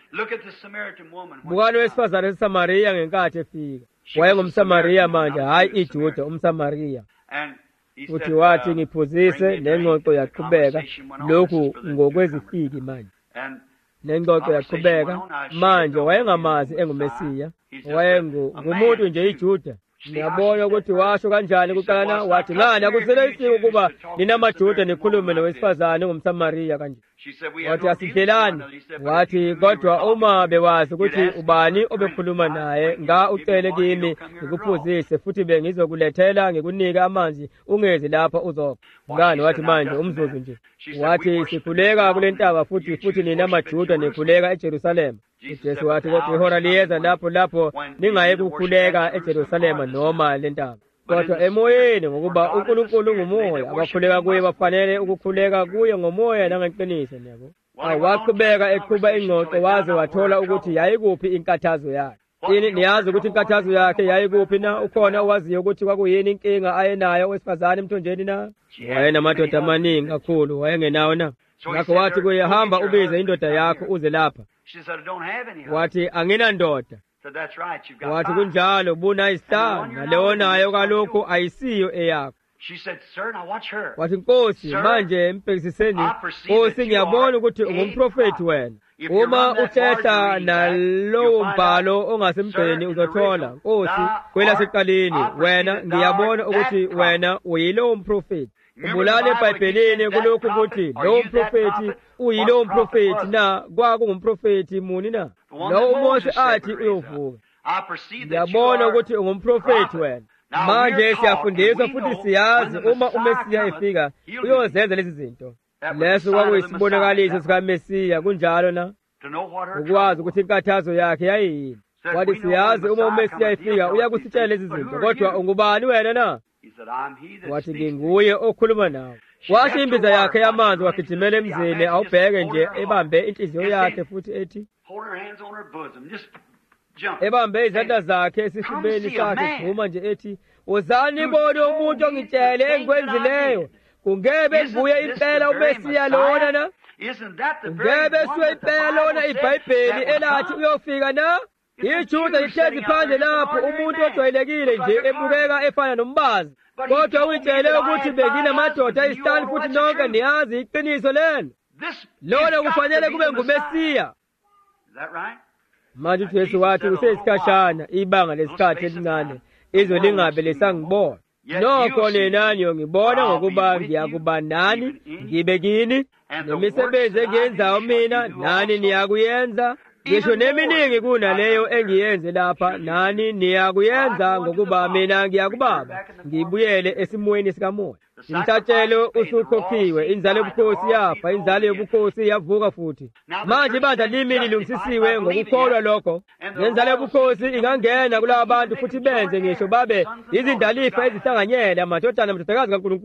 Bukani wesifazane waseSamariya ngenkathi efika. WayengumSamariya manje hayi iJuda, umSamariya. Futhi wathi ngiphuzise nengxoxo yaqhubeka lokhu ngokwezifiki manje. Nengxoxo yaqhubeka manje wayengamazi enguMesiya, wayengumuntu nje iJuda. Ngiyabona ukuthi washo kanjani kuqala wathi ngani akusele isiko ukuba ninamaJuda nikhulume nowesifazane ongumSamariya kanje. Wathi asidlelani. Wathi kodwa uma bewazi ukuthi ubani obekhuluma naye ucele kimi ngikuphuzise futhi bengizokulethela ngikunika amanzi ungezi lapha uzopha. Ngani wathi manje umzuzu nje. Wathi sikhuleka kule ntaba futhi ninamaJuda nikhuleka eJerusalema. uJesu wathi kodwa ihora liyeza lapho ningaye kukhuleka eJerusalema noma le ntaba. Kodwa emoyeni ngokuba uNkulunkulu ngumoya abakhuleka kuye bafanele ukukhuleka kuye ngomoya nangeqiniso yabo. Waqhubeka eqhuba ingxoxo waze wathola ukuthi yayikuphi inkathazo yakhe. Yini niyazi ukuthi inkathazo yakhe yayikuphi na? Ukhona owaziyo ukuthi kwakuyini inkinga ayenayo owesifazane emthonjeni na? Wayenamadoda amaningi kakhulu wayengenawo na. Ngakho wathi kuye hamba ubize indoda yakho uze lapha. Wathi anginandoda. Wathi kunjalo buna isitana naleyo nayo kalokhu ayisiyo eyakho. Wathi Nkosi manje mbhekisiseni Nkosi ngiyabona ukuthi ungumprofeti wena. Uma uthetha nalowo mbhalo ongasemgqeni uzothola Nkosi kwelaseqaleni wena ngiyabona ukuthi wena uyilowo mprofeti. Ubulale eBhayibhelini kulokhu ukuthi lowo mprofeti uyilowo mprofeti na kwakungumprofeti muni na? Lowo uMose athi uyovuka. Ngiyabona ukuthi ungumprofeti wena. Manje siyafundiswa futhi siyazi uma uMesiya efika uyozenza lezi zinto. Leso kwakuyisibonakaliso sikaMesiya kunjalo na? Ukwazi ukuthi inkathazo yakhe yayini. Wathi siyazi uma uMesiya efika uyakusitshela lezi zinto. Kodwa ungubani wena na? Wathi nginguye okhuluma nawe. Wathi imbiza yakhe yamanzi wagijimela emzini awubheke nje ebambe inhliziyo yakhe futhi ethi ebambe izandla zakhe esifubeni sakhe vuma nje ethi wozani ibone umuntu ongitshele engikwenzileyo. Kungebe nguye impela uMesiya lona na? Kungebe suye impela lona iBhayibheli elathi uyofika na? IJuda lihlezi phandle lapho umuntu ojwayelekile nje ebukeka efana nombazi. Kodwa uyitshele ukuthi benginamadoda ayisitani futhi nonke niyazi iqiniso lena. Lona kufanele kube nguMesiya. Manje uJesu wathi usesikhashana ibanga lesikhathi elincane izwe lingabe lisangibona. Nokho nenani ngibona ngokuba ngiyakuba nani ngibe kini nemisebenzi engiyenzayo mina nani niyakuyenza. Ngisho neminingi kunaleyo engiyenze lapha nani niyakuyenza ngokuba mina ngiyakubaba ngibuyele esimweni sikamoya. Umhlatshelo usukhokhiwe, inzalo yobukhosi yafa, inzalo yobukhosi yavuka futhi. Manje ibandla limi lilungisisiwe ngokukholwa lokho. Inzalo yobukhosi ingangena kulabo bantu futhi benze ngisho babe izindalifa ezihlanganyele amadodana amadodakazi kaNkulunkulu.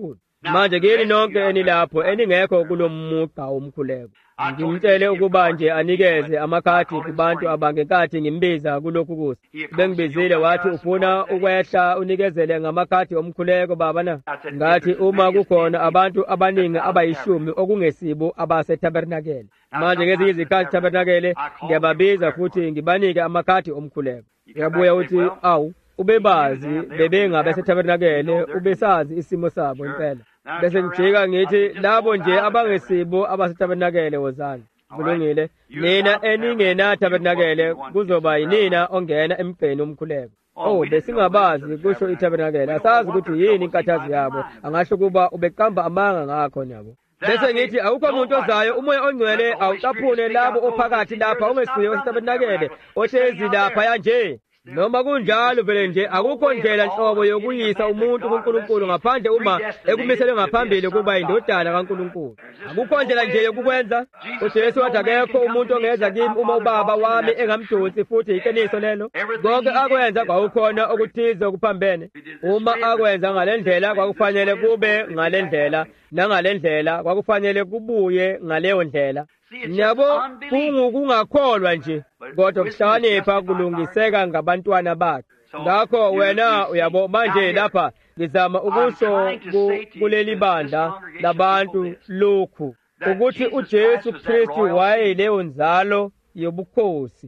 manje kini nonke enilapho eningekho kulomugqa womkhuleko ngimtshele ukuba nje anikeze amakhadi kubantu abangenkathi ngimbiza kulokhu kusa bengibizile wathi ufuna ukwehla unikezele ngamakhadi omkhuleko baba na ngathi uma kukhona abantu abaningi abayishumi okungesibo abasetabernakele manje ngezinye izikhathi tabernakele ngiyababiza futhi ngibanike amakhadi omkhuleko uyabuya uthi awu ubebazi bebengabesetabernakele ubesazi isimo sabo impela bese ngijika ngithi labo nje abangesibo abasetabernakele wozana kulungile nina eningena tabernakele kuzoba yinina ongena emgqeni omkhuleko besingabazi kusho itabernakele asazi ukuthi yini inkathazo yabo angasho kuba ubeqamba amanga ngakho nabo bese ngithi awukho umuntu ozayo umoya ongcwele awucaphune labo ophakathi lapha ongesiyo wesetabernakele ohlezi lapha yanje noma kunjalo vele nje akukho ndlela nhlobo yokuyisa umuntu kuNkulunkulu ngaphandle uma ekumiselwe ngaphambili kuba indodana kaNkulunkulu akukho ndlela nje yokukwenza uJesu wathi akekho umuntu ongeza kimi uma ubaba wami engamdonsi futhi iqiniso lelo konke akwenza kwakukhona okuthize okuphambene uma akwenza ngalendlela kwakufanele kube ngalendlela nangalendlela kwakufanele kubuye ngaleyo ndlela nyabo kungakholwa nje kodwa kuhlakanipha kulungiseka ngabantwana bakhe ngakho wena uyabo manje lapha ngizama ukusho kuleli bandla labantu lokhu ukuthi uJesu Kristu wayeyileyo nzalo yobukhosi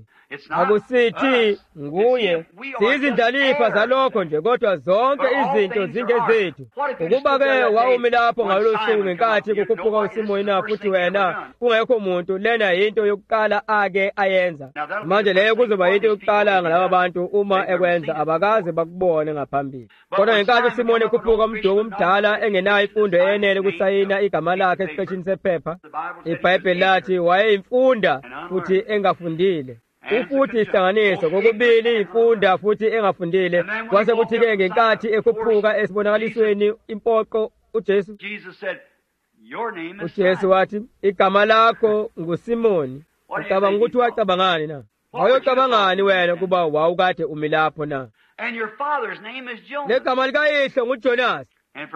akusithi nguye sizindlalifa zalokho nje kodwa zonke izinto zingezethu ukuba-ke wawumi lapho ngalolu suku ngenkathi kukhuphuka uSimoni na futhi wena kungekho muntu lena yinto yokuqala ake ayenza manje leyo kuzoba yinto yokuqala ngalaba bantu uma ekwenza abakaze bakubone ngaphambili kodwa ngenkathi uSimoni ekhuphuka umduku omdala engenayo imfundo eyenele kusayina igama lakhe esipeshini sephepha iBhayibheli lathi wayeyimfunda futhi engafundile ufuthi ihlanganiso kokubili ifunda futhi engafundile kwase kuthi-ke ngenkathi ekhuphuka esibonakalisweni impoqo uJesu wathi igama lakho nguSimoni ucabanga ukuthi wacabangani na wayocabangani wena kuba wawukade umi lapho na negama likayihlo nguJonasi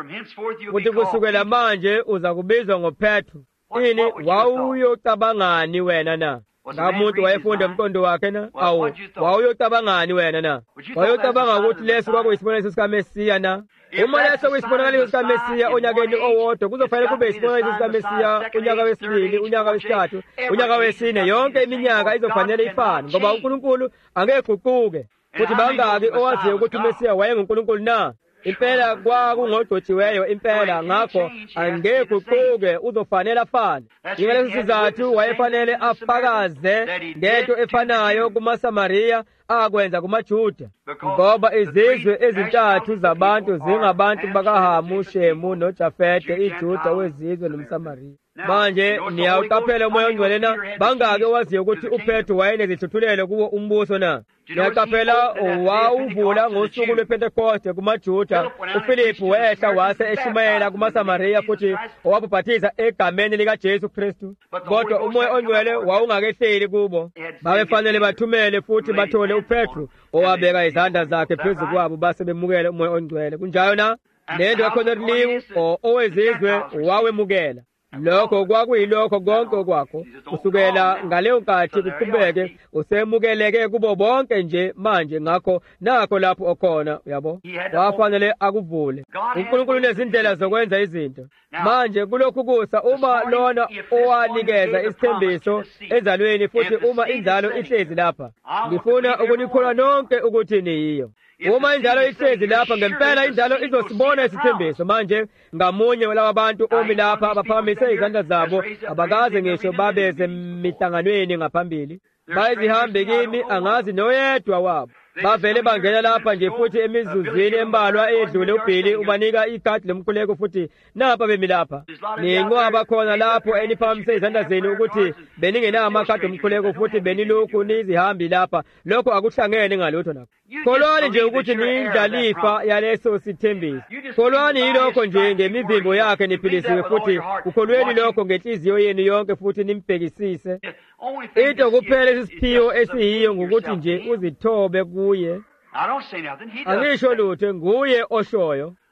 kuthi kusukela manje uza kubizwa ngoPetru ini wawuyocabangani wena na ngamuntu wayefunda umqondo wakhe na awu wawuyocabangani wena na wayocabanga ukuthi leso kwakuyisibonakaliso sikaMesiya na uma leso kuyisibonakaliso sikaMesiya onyakeni owodwa kuzofanele kube yisibonakaliso sikaMesiya unyaka wesibili unyaka wesithathu unyaka wesine yonke iminyaka izofanele ifane ngoba uNkulunkulu angeguquke futhi bangaki owaziyo ukuthi uMesiya wayenguNkulunkulu na impela kwakungogcotshiweyo impela ngakho angeguquke uzofanele afane ingaleso sizathu wayefanele afakaze ngento efanayo kumaSamariya akwenza kumaJuda ngoba izizwe ezintathu zabantu zingabantu bakaHamu, Shemu noJafete iJuda wezizwe nomSamariya manje niyawuqaphela umoya ongcwele na bangaki owaziyo ukuthi uPetru wayenezithuthulelo kuwo umbuso na niyaqaphela wawuvula ngosuku lwePentekoste kumaJuda uFilipi wehla wase eshumayela kumaSamariya futhi owabhaphathiza egameni likaJesu Kristu kodwa umoya ongcwele wawungakehleli kubo babefanele bathumele futhi bathole uPetru owabeka izandla zakhe phezu kwabo base bemukele umoya ongcwele kunjalo na lento yaCorneliyu owezizwe wawemukela lokho kwakuyilokho konke okwakho kusukela ngaleyo nkathi kuqhubeke usemukeleke kubo bonke nje manje ngakho nakho lapho okhona uyabo wafanele akuvule uNkulunkulu unezindlela zokwenza izinto manje kulokhu kusa uma lona owanikeza isithembiso enzalweni futhi uma inzalo ihlezi lapha ngifuna ukunikholwa nonke ukuthi niyiyo uma injalo ihlezi lapha ngempela injalo izosibona isithembiso manje ngamunye walaba bantu omi lapha abaphakamise izandla zabo abakaze ngisho babeze mihlanganweni ngaphambili bayizihambe kimi angazi noyedwa wabo bavele bangena lapha nje futhi emizuzwini embalwa edlule uBhili ubanika ikhadi lomkhuleko futhi napha bemi lapha ninqwaba khona lapho eniphamise izandla zenu ukuthi beningenawo amakhadi omkhuleko futhi benilokhu nizihambi lapha lokho akuhlangene ngalutho nakho kholwani nje ukuthi niyindlalifa yaleso sithembiso kholwani yilokho nje ngemivimbo yakhe niphilisiwe futhi ukholweni lokho ngenhliziyo yenu yonke futhi nimbhekisise into kuphela isiphiwo esiyiyo ngokuthi nje uzithobe kuye angisho lutho nguye oshoyo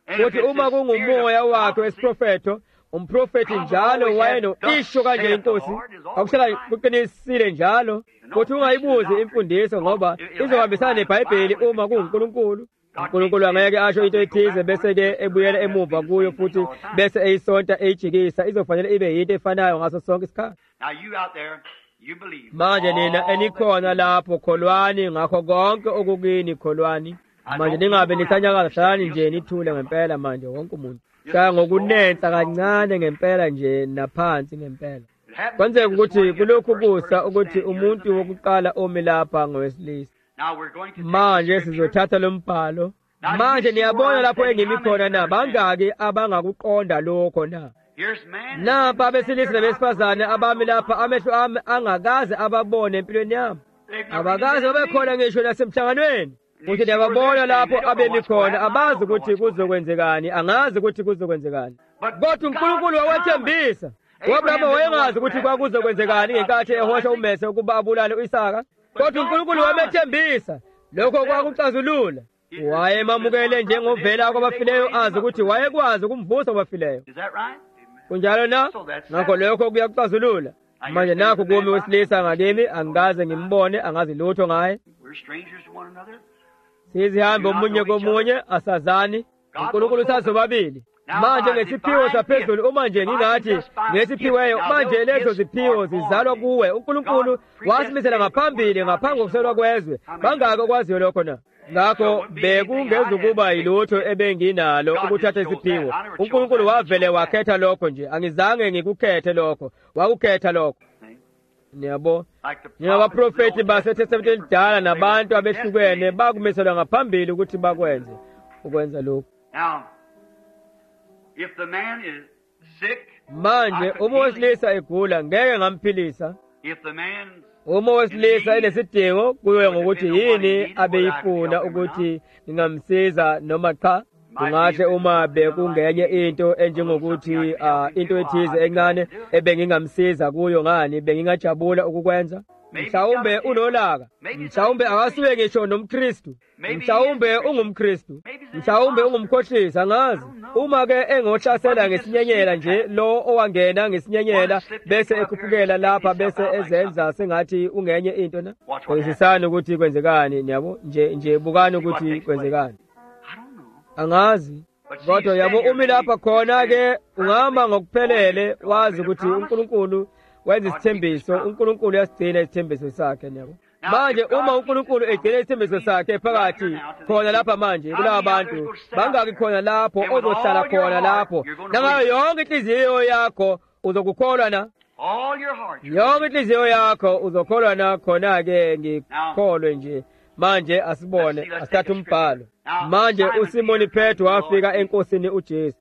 Futhi uma kungumoya wakhe wesiprofeto, umprofeti njalo wayeno isho kanje inkosi, akuhlala kuqinisile njalo. Futhi ungayibuzi imfundiso ngoba izohambisana neBhayibheli uma kuNkulunkulu. uNkulunkulu angeke asho into ethize bese-ke ebuyela emuva kuyo futhi bese eyisonta eyijikisa. Izofanele ibe yinto efanayo ngaso sonke isikhathi. Manje nina enikhona lapho kholwani ngakho konke okukini kholwani. Manje ningabe nithanyakaza, hlalani nje nithule ngempela manje wonke umuntu. Shaya ngokunensa kancane ngempela nje naphansi ngempela. Kwenzeka ukuthi kulokhu kusa ukuthi umuntu wokuqala omi lapha ngowesilisa. Manje sizothatha lo mbhalo. Manje niyabona lapho engimi khona na bangaki abangakuqonda lokho na? Napha abesilisa nabesifazane abami lapha amehlo ami angakaze ababone empilweni yami. Abakaze babekhona ngisho nasemhlanganweni. Futhi niyababona lapho abemi khona abazi ukuthi kuzokwenzekani, angazi ukuthi kuzokwenzekani. Kodwa uNkulunkulu wawethembisa. U-Abrahama wayengazi ukuthi kwakuzokwenzekani ngenkathi ehosha uMese ukuba abulale u-Isaka. Kodwa uNkulunkulu wamethembisa. Lokho kwakuxazulula. Wayemamukele njengovela kwabafileyo azi ukuthi wayekwazi ukumvusa kwabafileyo. Kunjalo na? Ngakho lokho kuyakuxazulula. Manje nakho kumi wesilisa ngakimi angikaze ngimbone, angazi lutho ngaye. Sizihambe omunye komunye asazani. uNkulunkulu sazobabili. Manje ngesiphiwo saphezulu uma nje ngingathi ngesiphiweyo manje lezo ziphiwo zizalwa kuwe. uNkulunkulu wasimisela ngaphambili ngaphambi kokuselwa kwezwe. Bangaki okwaziyo lokho na? Ngakho bekungezukuba yilutho ebenginalo ukuthatha isiphiwo. uNkulunkulu wavele wakhetha lokho nje. Angizange ngikukhethe lokho. Wakukhetha lokho. Niyabo, njengabaprofeti baseTestamenteni elidala nabantu abehlukene bakumiselwa ngaphambili ukuthi ukwenza lokho. If the man is sick, manje uma wesilisa egula ngeke ngamphilisa. If the man uma wesilisa enesidingo kuyo ngokuthi yini abeyifuna ukuthi ngingamsiza noma cha. Kungahle uma bekungenye into enjengokuthi into ethize encane ebengingamsiza kuyo ngani bengingajabula ukukwenza. Mhlawumbe unolaka, mhlawumbe akasuke ngisho nomKristu, mhlawumbe ungumKristu, mhlawumbe ungumkhohlisi angazi. Uma ke engohlasela ngesinyenyela nje lo owangena ngesinyenyela bese ekhuphukela lapha bese ezenza sengathi ungenye into na. Uyisisana ukuthi kwenzekani niyabo nje bukani ukuthi kwenzekani. Angazi. Kodwa yabo umi lapha khona ke ungahamba ngokuphelele wazi ukuthi uNkulunkulu wenza isithembiso. uNkulunkulu uyasigcina isithembiso sakhe niyabo. Manje uma uNkulunkulu egcina isithembiso sakhe phakathi khona lapha manje kulaba bantu bangaki khona lapho ozohlala khona lapho nangayo yonke inhliziyo yakho uzokukholwa na? Yonke inhliziyo yakho uzokholwa na? Khona ke ngikholwe nje. Manje asibone asithathe umbhalo. Manje uSimoni Petro wafika enkosini uJesu.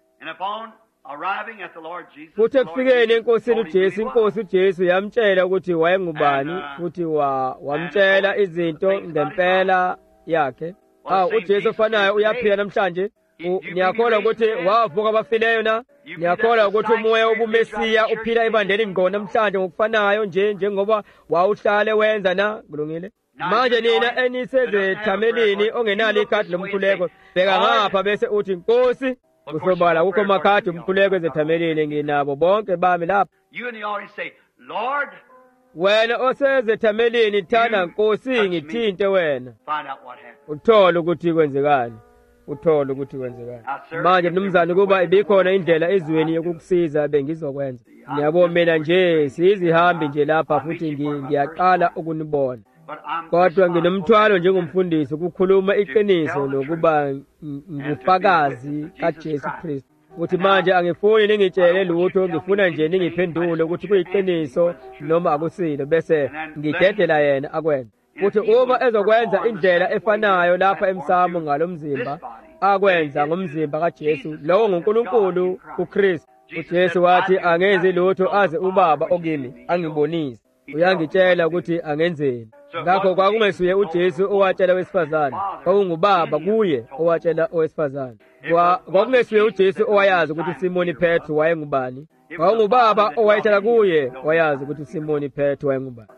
Futhi ekufikeni enkosini uJesu, inkosi uJesu yamtshela ukuthi wayengubani futhi wamtshela izinto ngempela yakhe. uJesu ofanayo uyaphila namhlanje. Niyakholwa ukuthi wavuka abafileyo na? Niyakholwa ukuthi umoya wobumesiya uphila ebandleni ngqo namhlanje ngokufanayo njengoba wawuhlale wenza na? Kulungile. Manje nina enisezethamelini ongenalo ikhadi lomkhuleko bheka ngapha bese uthi Nkosi kusobala kukho makhadi omkhuleko ezethamelini nginabo bonke bami lapha. Wena osezethamelini thana Nkosi ngithinte wena. Uthole ukuthi kwenzekani. Manje mnumzane kuba ibikhona indlela ezweni yokukusiza bengizokwenza. Niyabona mina nje sizihambi nje lapha futhi ngiyaqala ukunibona. Kodwa nginomthwalo njengomfundisi ukukhuluma iqiniso lokuba ngufakazi kaJesu Kristu. Uthi manje angifuni ningitshele lutho, ngifuna nje ningiphendule ukuthi kuyiqiniso noma akusilo bese ngidedela yena akwenza. Uthi uma ezokwenza indlela efanayo lapha emsamo ngalomzimba akwenza ngomzimba kaJesu, lowo nguNkulunkulu uKristu. uJesu wathi angenzi lutho aze uBaba okimi angibonise. Uyangitshela ukuthi angenzeni. Ngakho kwakungesuye uJesu owatshela owesifazane, kwakunguBaba kuye owatshela owesifazane. Kwakungesuye uJesu owayazi ukuthi uSimoni Petro wayengubani, kwakunguBaba owayetshela kuye wayazi ukuthi uSimoni Petro wayengubani.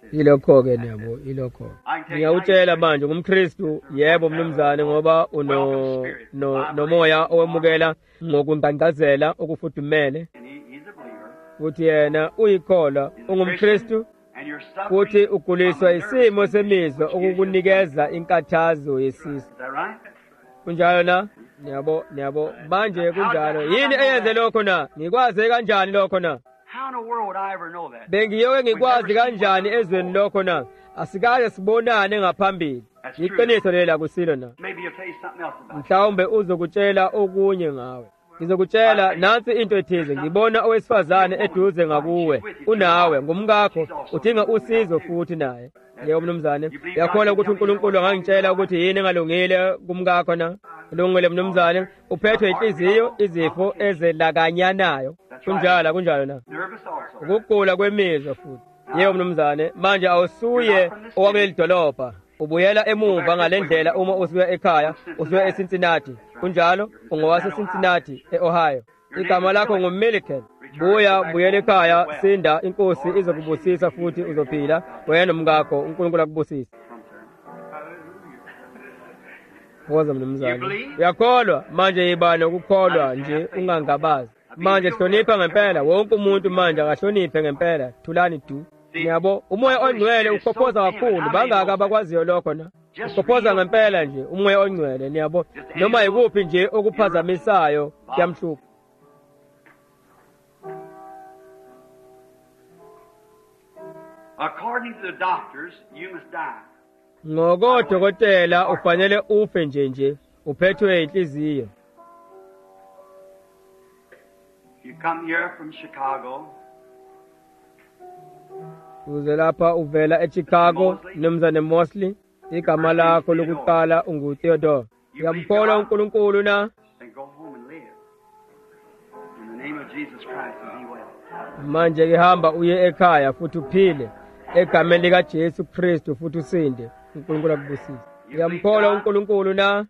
Ilokho-ke nabo, ilokho. Ngiyawutshela manje ngumKristu, yebo mnumzane, ngoba nomoya owemukela ngokunqanqazela okufudumele. Futhi yena uyikholwa, ungumKristu, futhi uguliswa isimo semizwa okukunikeza inkathazo yesisu. Kunjalo na? Niyabo, manje kunjalo. Yini eyenze lokho na? Ngikwazi kanjani lokho na? Bengiyoke ngikwazi kanjani ezweni lokho na? Asikaze sibonane ngaphambili. Iqiniso lela kusilo na. Mhlawumbe uzokutshela okunye ngawe. Ngizokutshela nansi into ethize. Ngibona owesifazane eduze ngakuwe. Unawe ngumkakho, udinga usizo futhi naye. Yebo mnumzane, uyakholwa ukuthi uNkulunkulu angangitshela ukuthi yini engalungile kumkakho na? Kulungile mnumzane, uphethwe inhliziyo, izifo ezelakanyanayo. Kunjalo na. Ukugula kwemizwa futhi. Yebo mnumzane, manje awusuye owakuleli dolobha. Ubuyela emuva ngalendlela uma usuya ekhaya, usuya eCincinnati. Kunjalo, ungowase Cincinnati, eOhio. Igama lakho nguMillicent. Buyela ekhaya, sinda, inkosi izokubusisa futhi uzophila. Wena nomkakho, uNkulunkulu akubusise. Woza mnumzane. Uyakholwa, manje yiba nokukholwa nje ungangabazi. Manje hlonipha ngempela, wonke umuntu manje akahloniphe ngempela. Thulani du. Ngiyabo, umoya ongcwele ukhophoza kakhulu, bangaka abakwaziyo lokho na? Ukhophoza ngempela nje, umoya ongcwele, ngiyabo. Noma yikuphi nje okuphazamisayo, kuyamhlupha. According to the doctors, you must die. Ngokodokotela ufanele ufe nje, uphethwe inhliziyo. You come here from Chicago. Uze lapha uvela eChicago, mnumzane Mosley. Igama lakho lokuqala unguTheodore. Uyamkholwa uNkulunkulu na? Then go home and live. In the name of Jesus Christ, and be well. Manje ngihamba uye ekhaya futhi uphile. Egameni likaJesu Kristu futhi usinde. uNkulunkulu akubusise. Uyamkholwa uNkulunkulu na?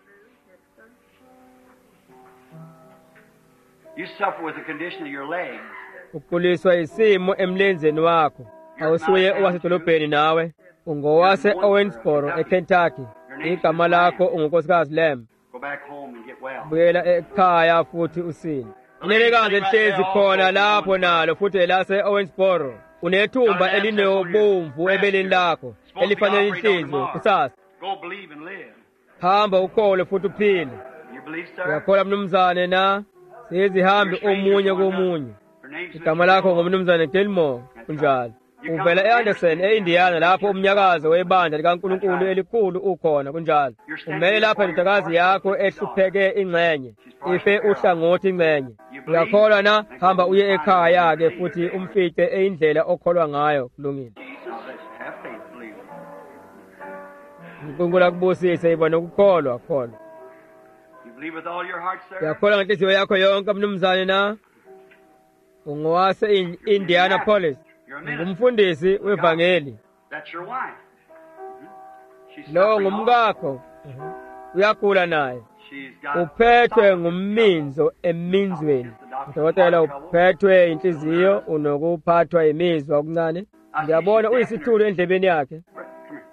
You suffer with the condition of your legs. Ukuliswa isimo emlenzeni wakho. Awusuye owasedolobheni nawe. Ungowase Owensboro eKentucky. Igama lakho ungunkosikazi Lem. Go back home and get well. Buyela ekhaya futhi usinde. Unelekazi elihlezi khona lapho nalo futhi elase Owensboro. Unethumba elinobomvu ebeleni lakho elifanele inhliziyo kusasa. Go believe and live. Hamba ukholwe futhi uphile. You believe, sir? Uyakholwa mnumzane na? Sizihambe omunye komunye. Igama lakho ngumnumzane Gilmore. Kunjalo. Uvela eAnderson eIndiana lapho umnyakazo webandla likaNkulunkulu elikhulu ukhona. Kunjalo. Umele lapha indodakazi yakho ehlupheke ingxenye. Ife uhlangothi ingxenye. Uyakholwa na? Hamba uye ekhaya ke futhi umfice eindlela okholwa ngayo. Kulungile. Have faith, believe. uNkulunkulu akubusise iba nokukholwa khona. You believe with all your heart, sir? Uyakholwa ngenhliziyo yakho yonke mnumzane na? Ungowase Indianapolis. You're a minister. Ngumfundisi wevangeli. That's your wife. She's Lo suffering ngumkakho. Uyagula naye. She's got Uphethwe ngumminzo eminzweni. Udokotela uphethwe inhliziyo unokuphathwa imizwa okuncane. Ngiyabona uyisithulu endlebeni yakhe. Come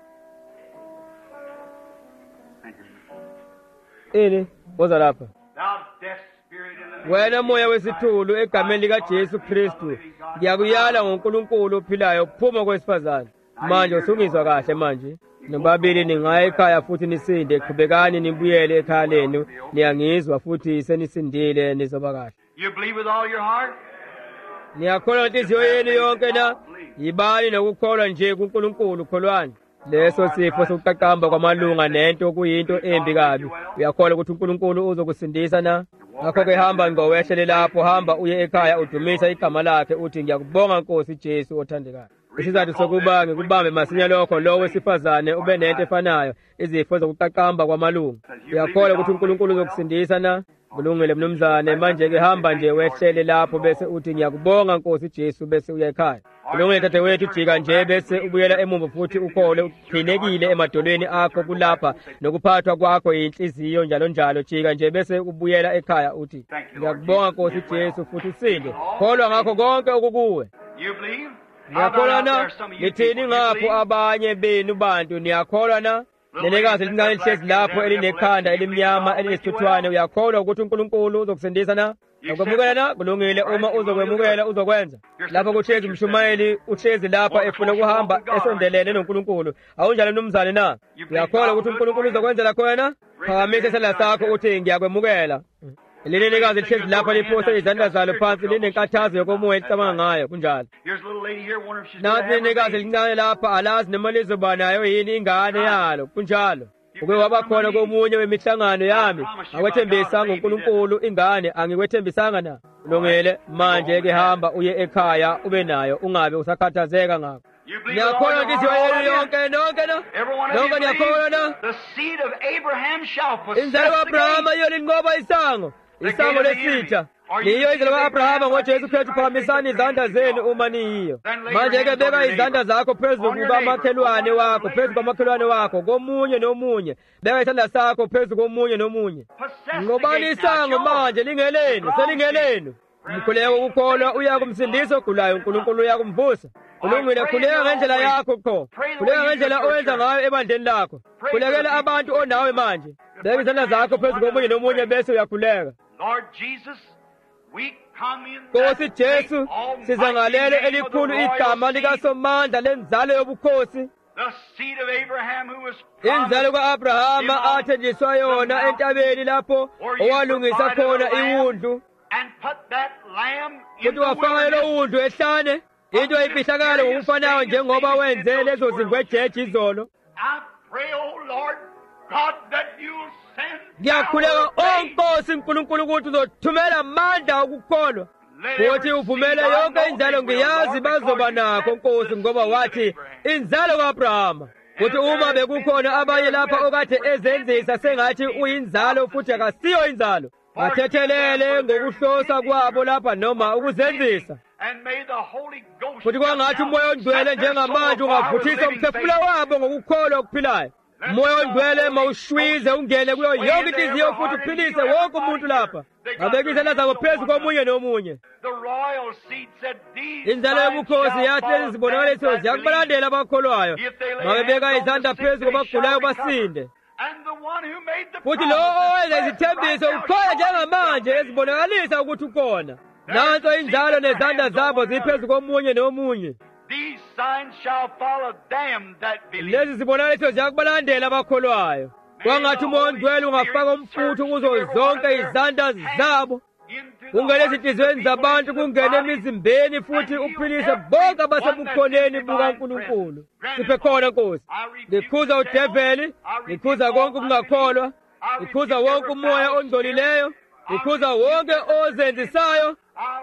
here. Thank you. Ini boza lapha. Thou deaf spirit in the name Wena moya wesithulu egameni likaJesu Kristu. Ngiyakuyala ngoNkulunkulu ophilayo phuma kwesifazane. Manje usungizwa kahle manje. Nobabili ningaya ekhaya futhi nisinde, qhubekani nibuyele ekhaya lenu. Niyangizwa futhi senisindile nizoba kahle. You believe with all your heart? Niyakholwa inhliziyo yenu yonke na? Yibani nokukholwa nje kuNkulunkulu kholwani. Leso sifo sokuqaqamba kwamalunga nento kuyinto embi kabi. Uyakholwa ukuthi uNkulunkulu uzokusindisa na? Ngakho-ke hamba ngowehlele lapho, hamba uye ekhaya udumisa igama lakhe uthi ngiyakubonga Nkosi Jesu othandekayo. Isizathu sokuba ngikubambe masinya lokho lo wesifazane ube nento efanayo, izifo zokuqaqamba kwamalunga. Uyakholwa ukuthi uNkulunkulu uzokusindisa na? Kulungile mnumzane, manje-ke hamba nje wehlele lapho bese uthi ngiyakubonga Nkosi Jesu bese uya ekhaya. Kulungile dadewethu, jika nje bese ubuyela emuva futhi ukhole uqhinekile emadolweni akho kulapha nokuphathwa kwakho yinhliziyo njalo jika nje bese ubuyela ekhaya uthi ngiyakubonga Nkosi Jesu futhi usinde. Kholwa ngakho konke okukuwe. You believe? Niyakholwa na? Nithini ngapho abanye benu bantu niyakholwa na? Nenekazi elincane lihlezi lapho elinekhanda elimnyama elinesithuthwane uyakholwa ukuthi uNkulunkulu uzokusindisa na? Ukwemukela na? Kulungile uma uzokwemukela uzokwenza. Lapho kuhlezi umshumayeli uhlezi lapha efuna ukuhamba esondelene noNkulunkulu. Awunjalo mnumzane na? Uyakholwa ukuthi uNkulunkulu uzokwenzela khona? Phakamisa isandla sakho uthi ngiyakwemukela. Leli nekazi lihlezi lapha liphose izandla zalo phansi linenkathazo yokomoya licabanga ngayo kunjalo. Nansi nekazi elincane lapha alazi noma lizoba nayo yini ingane yalo kunjalo. Uke waba khona komunye wemihlangano yami akwethembisa ngoNkulunkulu ingane angikwethembisanga na? Kulungile manje ke hamba uye ekhaya ube nayo ungabe usakhathazeka ngakho. Niyakholwa ukuthi yonke nonke na? Nonke niyakholwa na? Inzalo kaAbrahama iyo linqoba isango. Isango lesitha. Niyo izalo kaAbrahama ngoJesu Kristu phakamisani izandla zenu uma niyiyo. Manje ke beka izandla zakho phezulu kukamakhelwane wakho, phezulu kwamakhelwane wakho, komunye nomunye. Beka isandla sakho phezulu komunye nomunye. Ngobani isango manje lingelenu, selingelenu. Umkhuleko ukukholwa uya kumsindisa ogulayo uNkulunkulu uyakumvusa. Kulungile khuleka ngendlela yakho qho. Khuleka ngendlela owenza ngayo ebandleni lakho. Khulekela abantu onawe manje. Beka izandla zakho phezulu komunye nomunye bese uyakhuleka. Lord Jesus, we come in Nkosi Jesu, sizangalele elikhulu igama likaSomandla lenzalo yobukhosi. the seed of Abraham who was Inzalo kaAbrahama athenjiswa yona entabeni lapho owalungisa khona iwundlu. and put that lamb in Kuthi the wafaka lo wilderness. wundlu ehlane. Into eyifihlakalo ngokufanayo njengoba wenze lezo zingwejeje izolo. I pray, oh Lord God, that you'll send Ngiyakhuleka power of faith. onkosi uNkulunkulu ukuthi uzothumela amandla okukholwa. Futhi uvumele yonke inzalo ngiyazi bazoba nakho Nkosi ngoba wathi inzalo kaAbrahama. Kuthi uma bekukhona abanye lapha okade ezenzisa sengathi uyinzalo futhi akasiyo inzalo. Bathethelele ngokuhlosa kwabo lapha noma ukuzenzisa. And may the Holy Ghost Futhi kwangathi umoya ongcwele njengamanje ungavuthisa umphefumulo wabo ngokukholwa okuphilayo. Umoya ongcwele mawushwize ungene kuyo yonke inhliziyo futhi uphilise wonke umuntu lapha. Abeka izandla zabo phezu komunye nomunye. The royal seed said, these Inzalo yobukhosi yathi lezi zibonakaliso ziyakubalandela abakholwayo. Mabebeka izandla phezu kwabagulayo basinde. and the one who made the Futhi lo owenza izithembiso ukhona njengamanje ezibonakalisa ukuthi ukhona. Nanso inzalo nezandla zabo ziphezu komunye nomunye. These signs shall follow them that believe. Lezi zibonakaliso ziyakubalandela abakholwayo. Kwangathi umoya ongcwele ungafaka umfutho kuzo zonke izandla zabo. Kungene ezinhliziyweni zabantu, kungene emizimbeni futhi uphilise bonke abasebukhoneni bukaNkulunkulu. Siphe khona Nkosi. Ngikhuza udeveli, ngikhuza konke ukungakholwa, ngikhuza wonke umoya ongcolileyo, ngikhuza wonke ozenzisayo,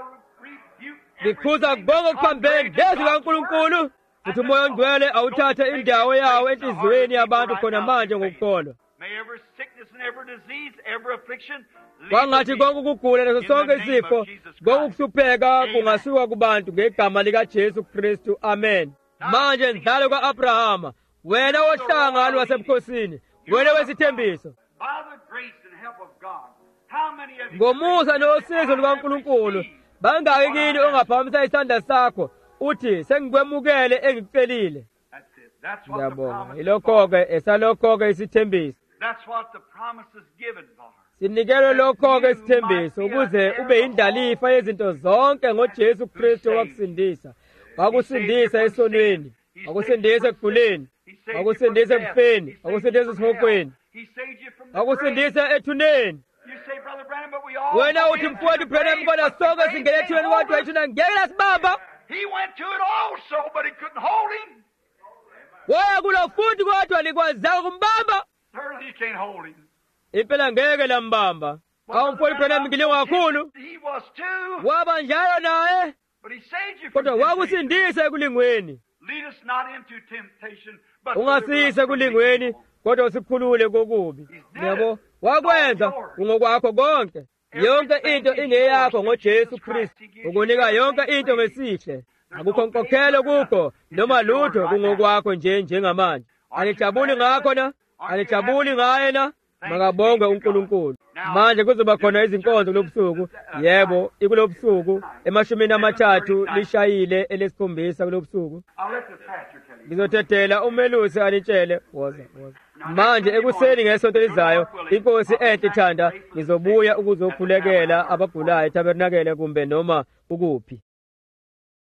ngikhuza konke okuphambene ngezwi kaNkulunkulu. Futhi umoya ongcwele awuthathe indawo yawo enhliziyweni yabantu khona manje ngokukholwa. May every sickness and every disease, every affliction, Kwangathi konke ukugula naso sonke isifo, konke ukuhlupheka kungasuka kubantu ngegama likaJesu Kristu. Amen. Manje nzalo kaAbrahama, wena wohlanga lwasebukhosini, wena wesithembiso. by the grace and help of God, how many of you Ngomusa nosizo lukaNkulunkulu, bangaki kini ongaphakamisa isandla sakho uthi sengikwemukele engikucelile? That's it. That's what the Ngiyabonga. promise is Ilokho-ke esalokho-ke isithembiso. That's what the promise is given for. Sinikelwe lokho-ke isithembiso ukuze ube yindlalifa yezinto zonke ngoJesu Kristu wakusindisa. Wakusindisa esonweni, wakusindisa ekuguleni, wakusindisa ekufeni, wakusindisa esihogweni, He saved you from the grave. wakusindisa ethuneni. You say, Brother Branham, but we all Wena go uthi into mfowethu the Branham grave, kodwa but the sonke grave singene can't ethuneni hold kodwa us. ethuna ngeke lasibamba. He went to it also, but it couldn't hold him. Waya kulo futhi kodwa likwazanga kumbamba. Certainly you can't hold him. Impela ngeke lambamba. Awumfowethu Branham ngilingo kakhulu. He was too, Waba njalo naye, but he saved you from kodwa temptation. wakusindisa ekulingweni. Lead us not into temptation, but Ungasiyise deliver us from kulingweni evil. kodwa usikhulule kokubi. Yebo, wakwenza ungokwakho konke. Yonke into ingeyakho ngoJesu Kristu. Ukunika yonke into ngesihle. Akukho nkokhelo kukho noma lutho kungokwakho nje njengamanje. Anijabuli ngakho na? Anijabuli ngaye na? Makabongwe uNkulunkulu. manje kuzoba khona izinkonzo kulobusuku. Yebo, ikulobusuku 30 lishayile elesikhombisa kulobusuku. I'll let the pastor tell you. Ngizothetela umelusi anitshele. Woza. Manje ekuseni ngesonto lizayo, inkosi enhle Thanda, ngizobuya ukuzokhulekela abagulayo eTabernakele kumbe noma ukuphi.